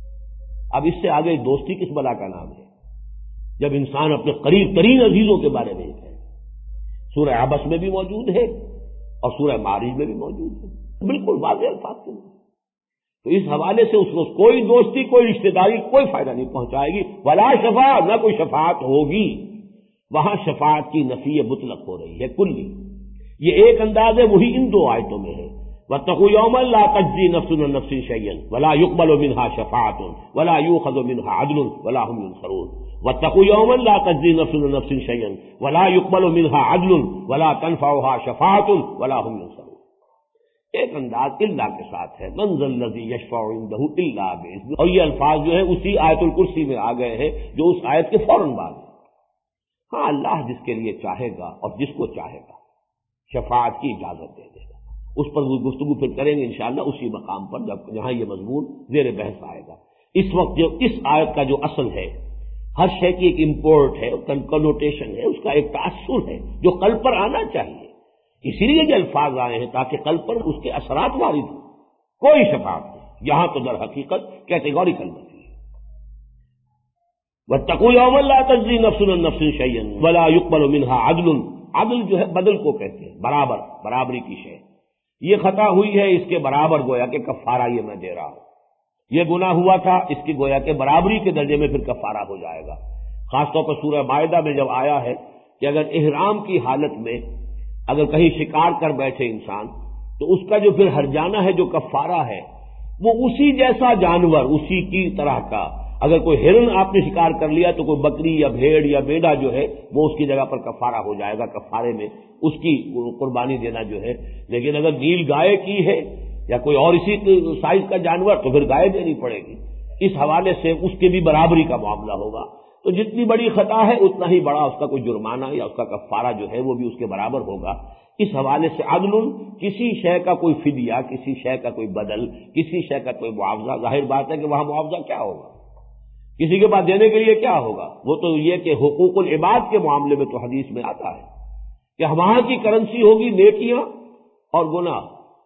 اب اس سے آگے دوستی کس بلا کا نام ہے، جب انسان اپنے قریب ترین عزیزوں کے بارے میں کہے۔ سورہ عبس میں بھی موجود ہے اور سورہ معارج میں بھی موجود ہے، بالکل واضح الفاظ کے اندر۔ تو اس حوالے سے اس کو کوئی دوستی، کوئی رشتہ داری کوئی فائدہ نہیں پہنچائے گی، ولا شفاعت، نہ کوئی شفاعت ہوگی۔ وہاں شفاعت کی نفی مطلق ہو رہی ہے، کلی۔ یہ ایک انداز ہے، وہی ان دو آیتوں میں ہے۔ واتقوا یوما لا تجزی نفس عن نفس شیئا ولا يقبل منها شفاعة ولا يؤخذ منها عدل ولا هم ينصرون۔ واتقوا یوما لا تجزی نفس عن نفس شیئا ولا يقبل منها عدل ولا تنفعها شفاعة ولا هم ينصرون۔ ایک انداز الا کے ساتھ ہے، من ذا الذی یشفع عنده الا باذنہ، اور یہ الفاظ جو ہے اسی آیت الکرسی میں آ گئے ہیں جو اس آیت کے فوراً بعد ہے۔ ہاں، اللہ جس کے لیے چاہے گا اور جس کو چاہے گا شفاعت کی اجازت دے دے گا۔ اس پر وہ گفتگو پھر کریں گے انشاءاللہ اسی مقام پر جہاں یہ مضمون زیر بحث آئے گا۔ اس وقت جو اس آیت کا جو اصل ہے، ہر شے کی ایک امپورٹ ہے، کنوٹیشن ہے، اس کا ایک تاثر ہے جو قلب پر آنا چاہیے۔ اسی لیے یہ الفاظ آئے ہیں تاکہ قلب پر اس کے اثرات وارد ہوں۔ کوئی شفاعت نہیں، یہاں تو در حقیقت کیٹیگوریکل نفی ہے۔ واتقوا یوما لا تجزی نفس عن نفس شیئا ولا يقبل منها عدل، عدل جو ہے بدل کو کہتے ہیں، برابر، برابری کی شے۔ یہ خطا ہوئی ہے، اس کے برابر گویا کہ کفارہ یہ میں دے رہا ہوں۔ یہ گناہ ہوا تھا، اس کی گویا کہ برابری کے درجے میں پھر کفارہ ہو جائے گا۔ خاص طور پر سورہ مائدہ میں جب آیا ہے کہ اگر احرام کی حالت میں اگر کہیں شکار کر بیٹھے انسان، تو اس کا جو پھر ہرجانہ ہے، جو کفارہ ہے، وہ اسی جیسا جانور، اسی کی طرح کا، اگر کوئی ہرن آپ نے شکار کر لیا تو کوئی بکری یا بھیڑ یا میڈا جو ہے وہ اس کی جگہ پر کفارہ ہو جائے گا، کفارے میں اس کی قربانی دینا جو ہے۔ لیکن اگر نیل گائے کی ہے یا کوئی اور اسی سائز کا جانور تو پھر گائے دینی پڑے گی۔ اس حوالے سے اس کے بھی برابری کا معاملہ ہوگا۔ تو جتنی بڑی خطا ہے اتنا ہی بڑا اس کا کوئی جرمانہ یا اس کا کفارہ جو ہے وہ بھی اس کے برابر ہوگا۔ اس حوالے سے عدل، کسی شے کا کوئی فدیہ، کسی شے کا کوئی بدل، کسی شے کا کوئی معاوضہ، ظاہر بات ہے کہ وہاں معاوضہ کیا ہوگا، کسی کے پاس دینے کے لیے کیا ہوگا؟ وہ تو یہ کہ حقوق العباد کے معاملے میں تو حدیث میں آتا ہے کہ وہاں کی کرنسی ہوگی نیکیاں اور گناہ۔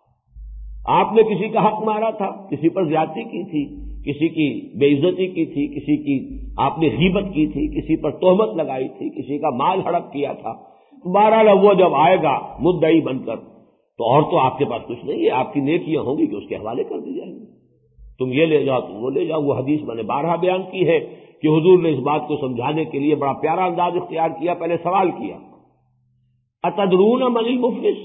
آپ نے کسی کا حق مارا تھا، کسی پر زیادتی کی تھی، کسی کی بے عزتی کی تھی، کسی کی آپ نے غیبت کی تھی، کسی پر تہمت لگائی تھی، کسی کا مال ہڑپ کیا تھا، بہرحال وہ جب آئے گا مدعی بن کر تو اور تو آپ کے پاس کچھ نہیں ہے، آپ کی نیکیاں ہوں گی کہ اس کے حوالے کر دی جائیں گی، تم یہ لے جاؤ، تم وہ لے جاؤ۔ وہ حدیث میں نے بارہا بیان کی ہے کہ حضور نے اس بات کو سمجھانے کے لیے بڑا پیارا انداز اختیار کیا۔ پہلے سوال کیا، اتدرون من المفلس،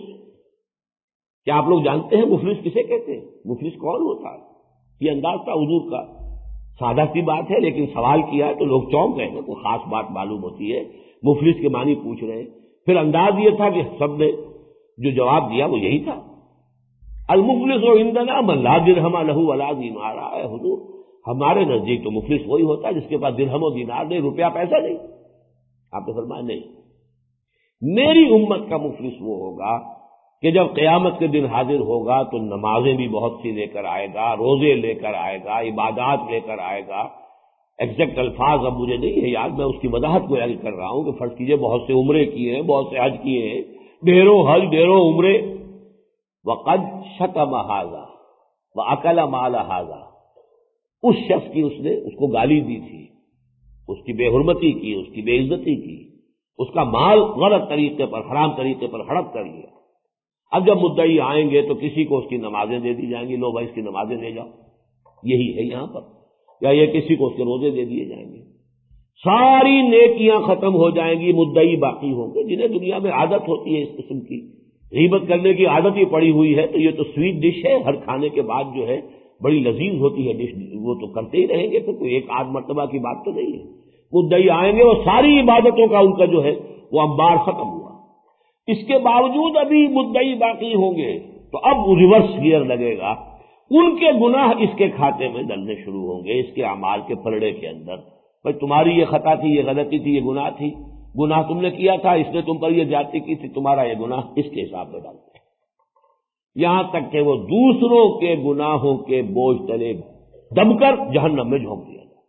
کیا آپ لوگ جانتے ہیں مفلس کسے کہتے ہیں؟ مفلس کون ہوتا ہے؟ یہ انداز تھا حضور کا، سادہ سی بات ہے لیکن سوال کیا ہے تو لوگ چونک گئے نا، کوئی خاص بات معلوم ہوتی ہے، مفلس کے معنی پوچھ رہے ہیں۔ پھر انداز یہ تھا کہ سب نے جو جواب دیا وہ یہی تھا، المفلس عندنا من لا درہم لہ ولا دینار۔ اے حضور، ہمارے نزدیک تو مفلس وہی ہوتا ہے جس کے پاس درہم و دینار نہیں، روپیہ پیسہ نہیں۔ آپ نے فرمایا نہیں، میری امت کا مفلس وہ ہوگا کہ جب قیامت کے دن حاضر ہوگا تو نمازیں بھی بہت سی لے کر آئے گا، روزے لے کر آئے گا، عبادات لے کر آئے گا۔ ایگزیکٹ الفاظ اب مجھے نہیں ہے یاد، میں اس کی وضاحت کو یاد کر رہا ہوں کہ فرض کیجئے بہت سے عمرے کیے ہیں، بہت سے حج کیے ہیں، ڈھیروں حج ڈھیروں عمرے، وقد شتم ھذا واکل مال ھذا، اس شخص کی اس نے اس کو گالی دی تھی، اس کی بے حرمتی کی، اس کی بے عزتی کی، اس کا مال غلط طریقے پر، حرام طریقے پر ہڑپ کر لیا۔ اب جب مدعی آئیں گے تو کسی کو اس کی نمازیں دے دی جائیں گی، لو بھائی اس کی نمازیں لے جاؤ، یہی ہے یہاں پر، یا یہ کسی کو اس کے روزے دے دیے جائیں گے، ساری نیکیاں ختم ہو جائیں گی، مدعی باقی ہوں گے۔ جنہیں دنیا میں عادت ہوتی ہے اس قسم کی غیبت کرنے کی عادت ہی پڑی ہوئی ہے، تو یہ تو سویٹ ڈش ہے، ہر کھانے کے بعد جو ہے بڑی لذیذ ہوتی ہے ڈش، وہ تو کرتے ہی رہیں گے، تو کوئی ایک آدھ مرتبہ کی بات تو نہیں ہے. مدعی آئیں گے، وہ ساری عبادتوں کا ان کا جو ہے وہ انبار ختم ہوا. اس کے باوجود ابھی مدعی باقی ہوں گے، تو اب ریورس گیئر لگے گا. ان کے گناہ اس کے کھاتے میں ڈلنے شروع ہوں گے، اس کے اعمال کے پلڑے کے اندر. بھائی تمہاری یہ خطا تھی، یہ غلطی تھی، یہ گناہ تھی، گناہ تم نے کیا تھا، اس نے تم پر یہ زیادتی کی تھی، تمہارا یہ گناہ اس کے حساب میں ڈالتے ہیں. یہاں تک کہ وہ دوسروں کے گناہوں کے بوجھ تلے دب کر جہنم میں جھونک دیا جائے.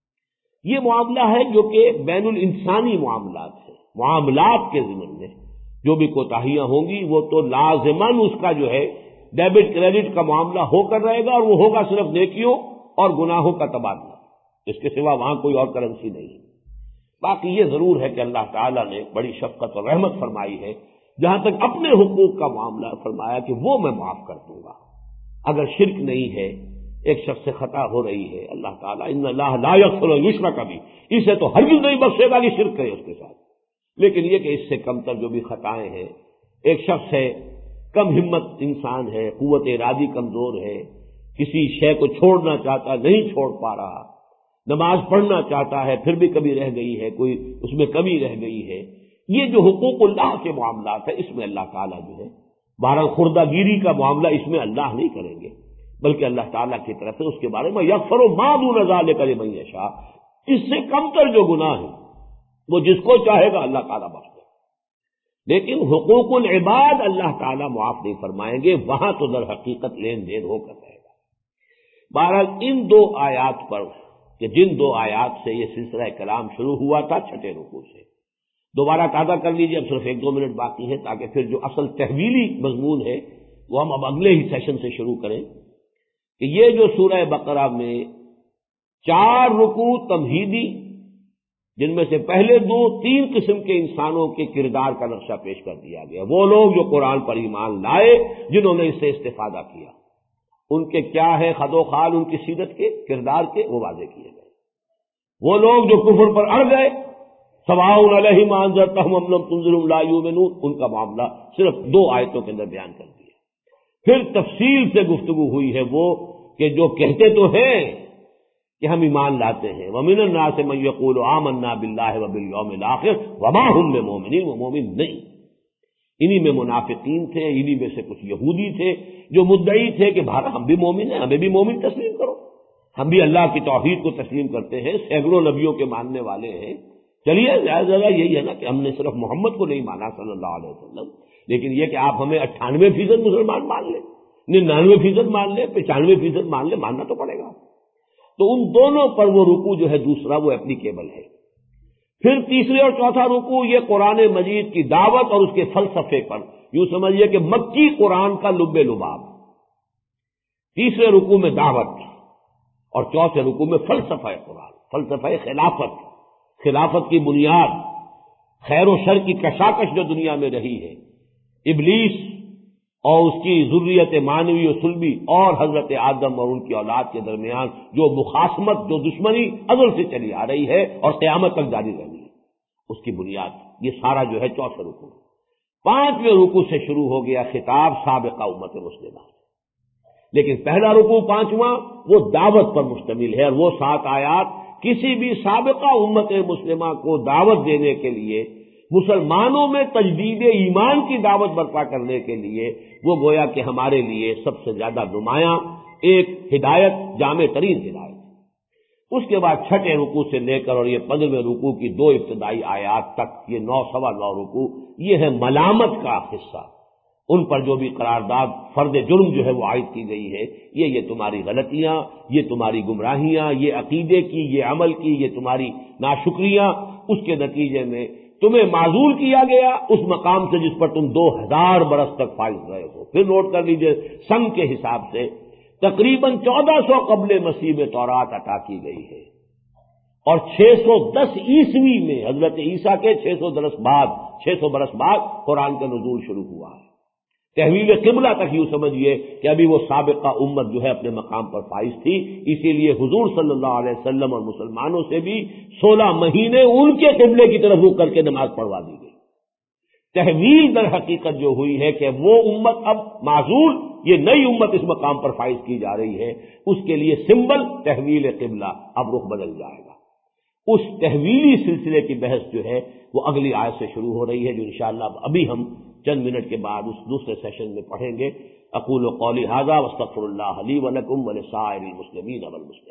یہ معاملہ ہے جو کہ بین الانسانی معاملات ہے. معاملات کے ضمن میں جو بھی کوتاہیاں ہوں گی وہ تو لازماً اس کا جو ہے ڈیبٹ کریڈٹ کا معاملہ ہو کر رہے گا، اور وہ ہوگا صرف نیکیوں اور گناہوں کا تبادلہ، اس کے سوا وہاں کوئی اور کرنسی نہیں. باقی یہ ضرور ہے کہ اللہ تعالیٰ نے بڑی شفقت اور رحمت فرمائی ہے، جہاں تک اپنے حقوق کا معاملہ فرمایا کہ وہ میں معاف کر دوں گا. اگر شرک نہیں ہے، ایک شخص سے خطا ہو رہی ہے، اللہ تعالیٰ ان اللہ لا یغفر ان یشرک بہ، اسے تو ہرگز نہیں بخشے گا کہ شرک کرے اس کے ساتھ. لیکن یہ کہ اس سے کم تر جو بھی خطائیں ہیں، ایک شخص ہے کم ہمت انسان ہے، قوت ارادی کمزور ہے، کسی شے کو چھوڑنا چاہتا نہیں چھوڑ پا رہا، نماز پڑھنا چاہتا ہے پھر بھی کبھی رہ گئی ہے، کوئی اس میں کمی رہ گئی ہے. یہ جو حقوق اللہ کے معاملات ہیں، اس میں اللہ تعالیٰ جو ہے بہرحال خوردہ گیری کا معاملہ اس میں اللہ نہیں کریں گے، بلکہ اللہ تعالیٰ کی طرف سے اس کے بارے میں یغفر ما دون ذلک لمن یشاء، اس سے کم تر جو گناہ ہیں وہ جس کو چاہے گا اللہ تعالیٰ بخش دے. لیکن حقوق العباد اللہ تعالیٰ معاف نہیں فرمائیں گے، وہاں تو در حقیقت لین دین ہو کر رہے گا. بہرحال ان دو آیات پر کہ جن دو آیات سے یہ سلسلہ کلام شروع ہوا تھا، چھٹے رکوع سے دوبارہ تازہ کر لیجیے. اب صرف 1-2 منٹ باقی ہے تاکہ پھر جو اصل تحویلی مضمون ہے وہ ہم اب اگلے ہی سیشن سے شروع کریں. کہ یہ جو سورہ بقرہ میں 4 رکوع تمہیدی، جن میں سے پہلے 3 قسم کے انسانوں کے کردار کا نقشہ پیش کر دیا گیا. وہ لوگ جو قرآن پر ایمان لائے، جنہوں نے اس سے استفادہ کیا، ان کے کیا ہے خد و خال، ان کی سیرت کے کردار کے وہ واضح کیے گئے. وہ لوگ جو کفر پر اڑ گئے، سواء علیہم انذرتہم ام لم تنذرہم لا یؤمنون، ان کا معاملہ صرف 2 آیتوں کے اندر بیان کر دیا. پھر تفصیل سے گفتگو ہوئی ہے وہ کہ جو کہتے تو ہیں کہ ہم ایمان لاتے ہیں، وَمِنَ النَّاسِ مَن يَقُولُ آمَنَّا بِاللَّهِ وَبِالْيَوْمِ الْآخِرِ وَمَا هُم بِمُؤْمِنِينَ، وہ مومن نہیں. انہی میں منافقین تھے، انہی میں سے کچھ یہودی تھے جو مدعی تھے کہ بھارا ہم بھی مومن ہیں، ہمیں بھی مومن تسلیم کرو، ہم بھی اللہ کی توحید کو تسلیم کرتے ہیں، سینکڑوں نبیوں کے ماننے والے ہیں. چلیے زیادہ یہی ہے نا کہ ہم نے صرف محمد کو نہیں مانا صلی اللہ علیہ وسلم، لیکن یہ کہ آپ ہمیں 98% مسلمان مان لیں، 99% مان لیں، 95% مان لیں، ماننا تو پڑے گا. تو ان دونوں پر وہ رکوع جو ہے دوسرا وہ اپلیکیبل ہے. پھر تیسرے اور چوتھا رکوع یہ قرآن مجید کی دعوت اور اس کے فلسفے پر، یوں سمجھیے کہ مکی قرآن کا لب لباب. تیسرے رکوع میں دعوت اور چوتھے رکوع میں فلسفہ قرآن، فلسفہ خلافت کی بنیاد، خیر و شر کی کشاکش جو دنیا میں رہی ہے، ابلیس اور اس کی ذریت مانوی و سلبی اور حضرت آدم اور ان کی اولاد کے درمیان جو مخاصمت، جو دشمنی ازل سے چلی آ رہی ہے اور قیامت تک جاری رہنی ہے، اس کی بنیاد یہ سارا جو ہے چوتھے رکوع. 5ویں رکوع سے شروع ہو گیا خطاب سابقہ امت مسلمہ، لیکن پہلا رکوع 5واں وہ دعوت پر مشتمل ہے، اور وہ 7 آیات کسی بھی سابقہ امت مسلمہ کو دعوت دینے کے لیے، مسلمانوں میں تجدید ایمان کی دعوت برپا کرنے کے لیے، وہ گویا کہ ہمارے لیے سب سے زیادہ نمایاں ایک ہدایت، جامع ترین ہدایت. اس کے بعد چھٹے رکوع سے لے کر اور یہ 15ویں رکوع کی 2 ابتدائی آیات تک، یہ 9 سوا 9 رکوع، یہ ہے ملامت کا حصہ. ان پر جو بھی قرارداد فرد جرم جو ہے وہ عائد کی گئی ہے، یہ تمہاری غلطیاں، یہ تمہاری گمراہیاں، یہ عقیدے کی، یہ عمل کی، یہ تمہاری ناشکریاں، اس کے نتیجے میں تمہیں معزول کیا گیا اس مقام سے جس پر تم 2000 برس تک فائز رہے ہو. پھر نوٹ کر لیجئے سن کے حساب سے تقریباً 1400 قبل مسیح میں تورات عطا کی گئی ہے، اور 610 عیسوی میں حضرت عیسیٰ کے 600 برس بعد قرآن کا نزول شروع ہوا ہے. تحویل قبلہ تک یوں سمجھیے کہ ابھی وہ سابقہ امت جو ہے اپنے مقام پر فائز تھی، اسی لیے حضور صلی اللہ علیہ وسلم اور مسلمانوں سے بھی 16 مہینے ان کے قبلے کی طرف رخ کر کے نماز پڑھوا دی گئی. تحویل در حقیقت جو ہوئی ہے کہ وہ امت اب معزول یہ نئی امت اس مقام پر فائز کی جا رہی ہے، اس کے لیے سمبل تحویل قبلہ، اب رخ بدل جائے گا۔ اس تحویلی سلسلے کی بحث جو ہے وہ اگلی آیت سے شروع ہو رہی ہے، جو انشاءاللہ ابھی ہم چند منٹ کے بعد اس دوسرے سیشن میں پڑھیں گے۔ اقول قولی ھذا واستغفر اللہ لی ولکم ولسائر المسلمین والمسلمات۔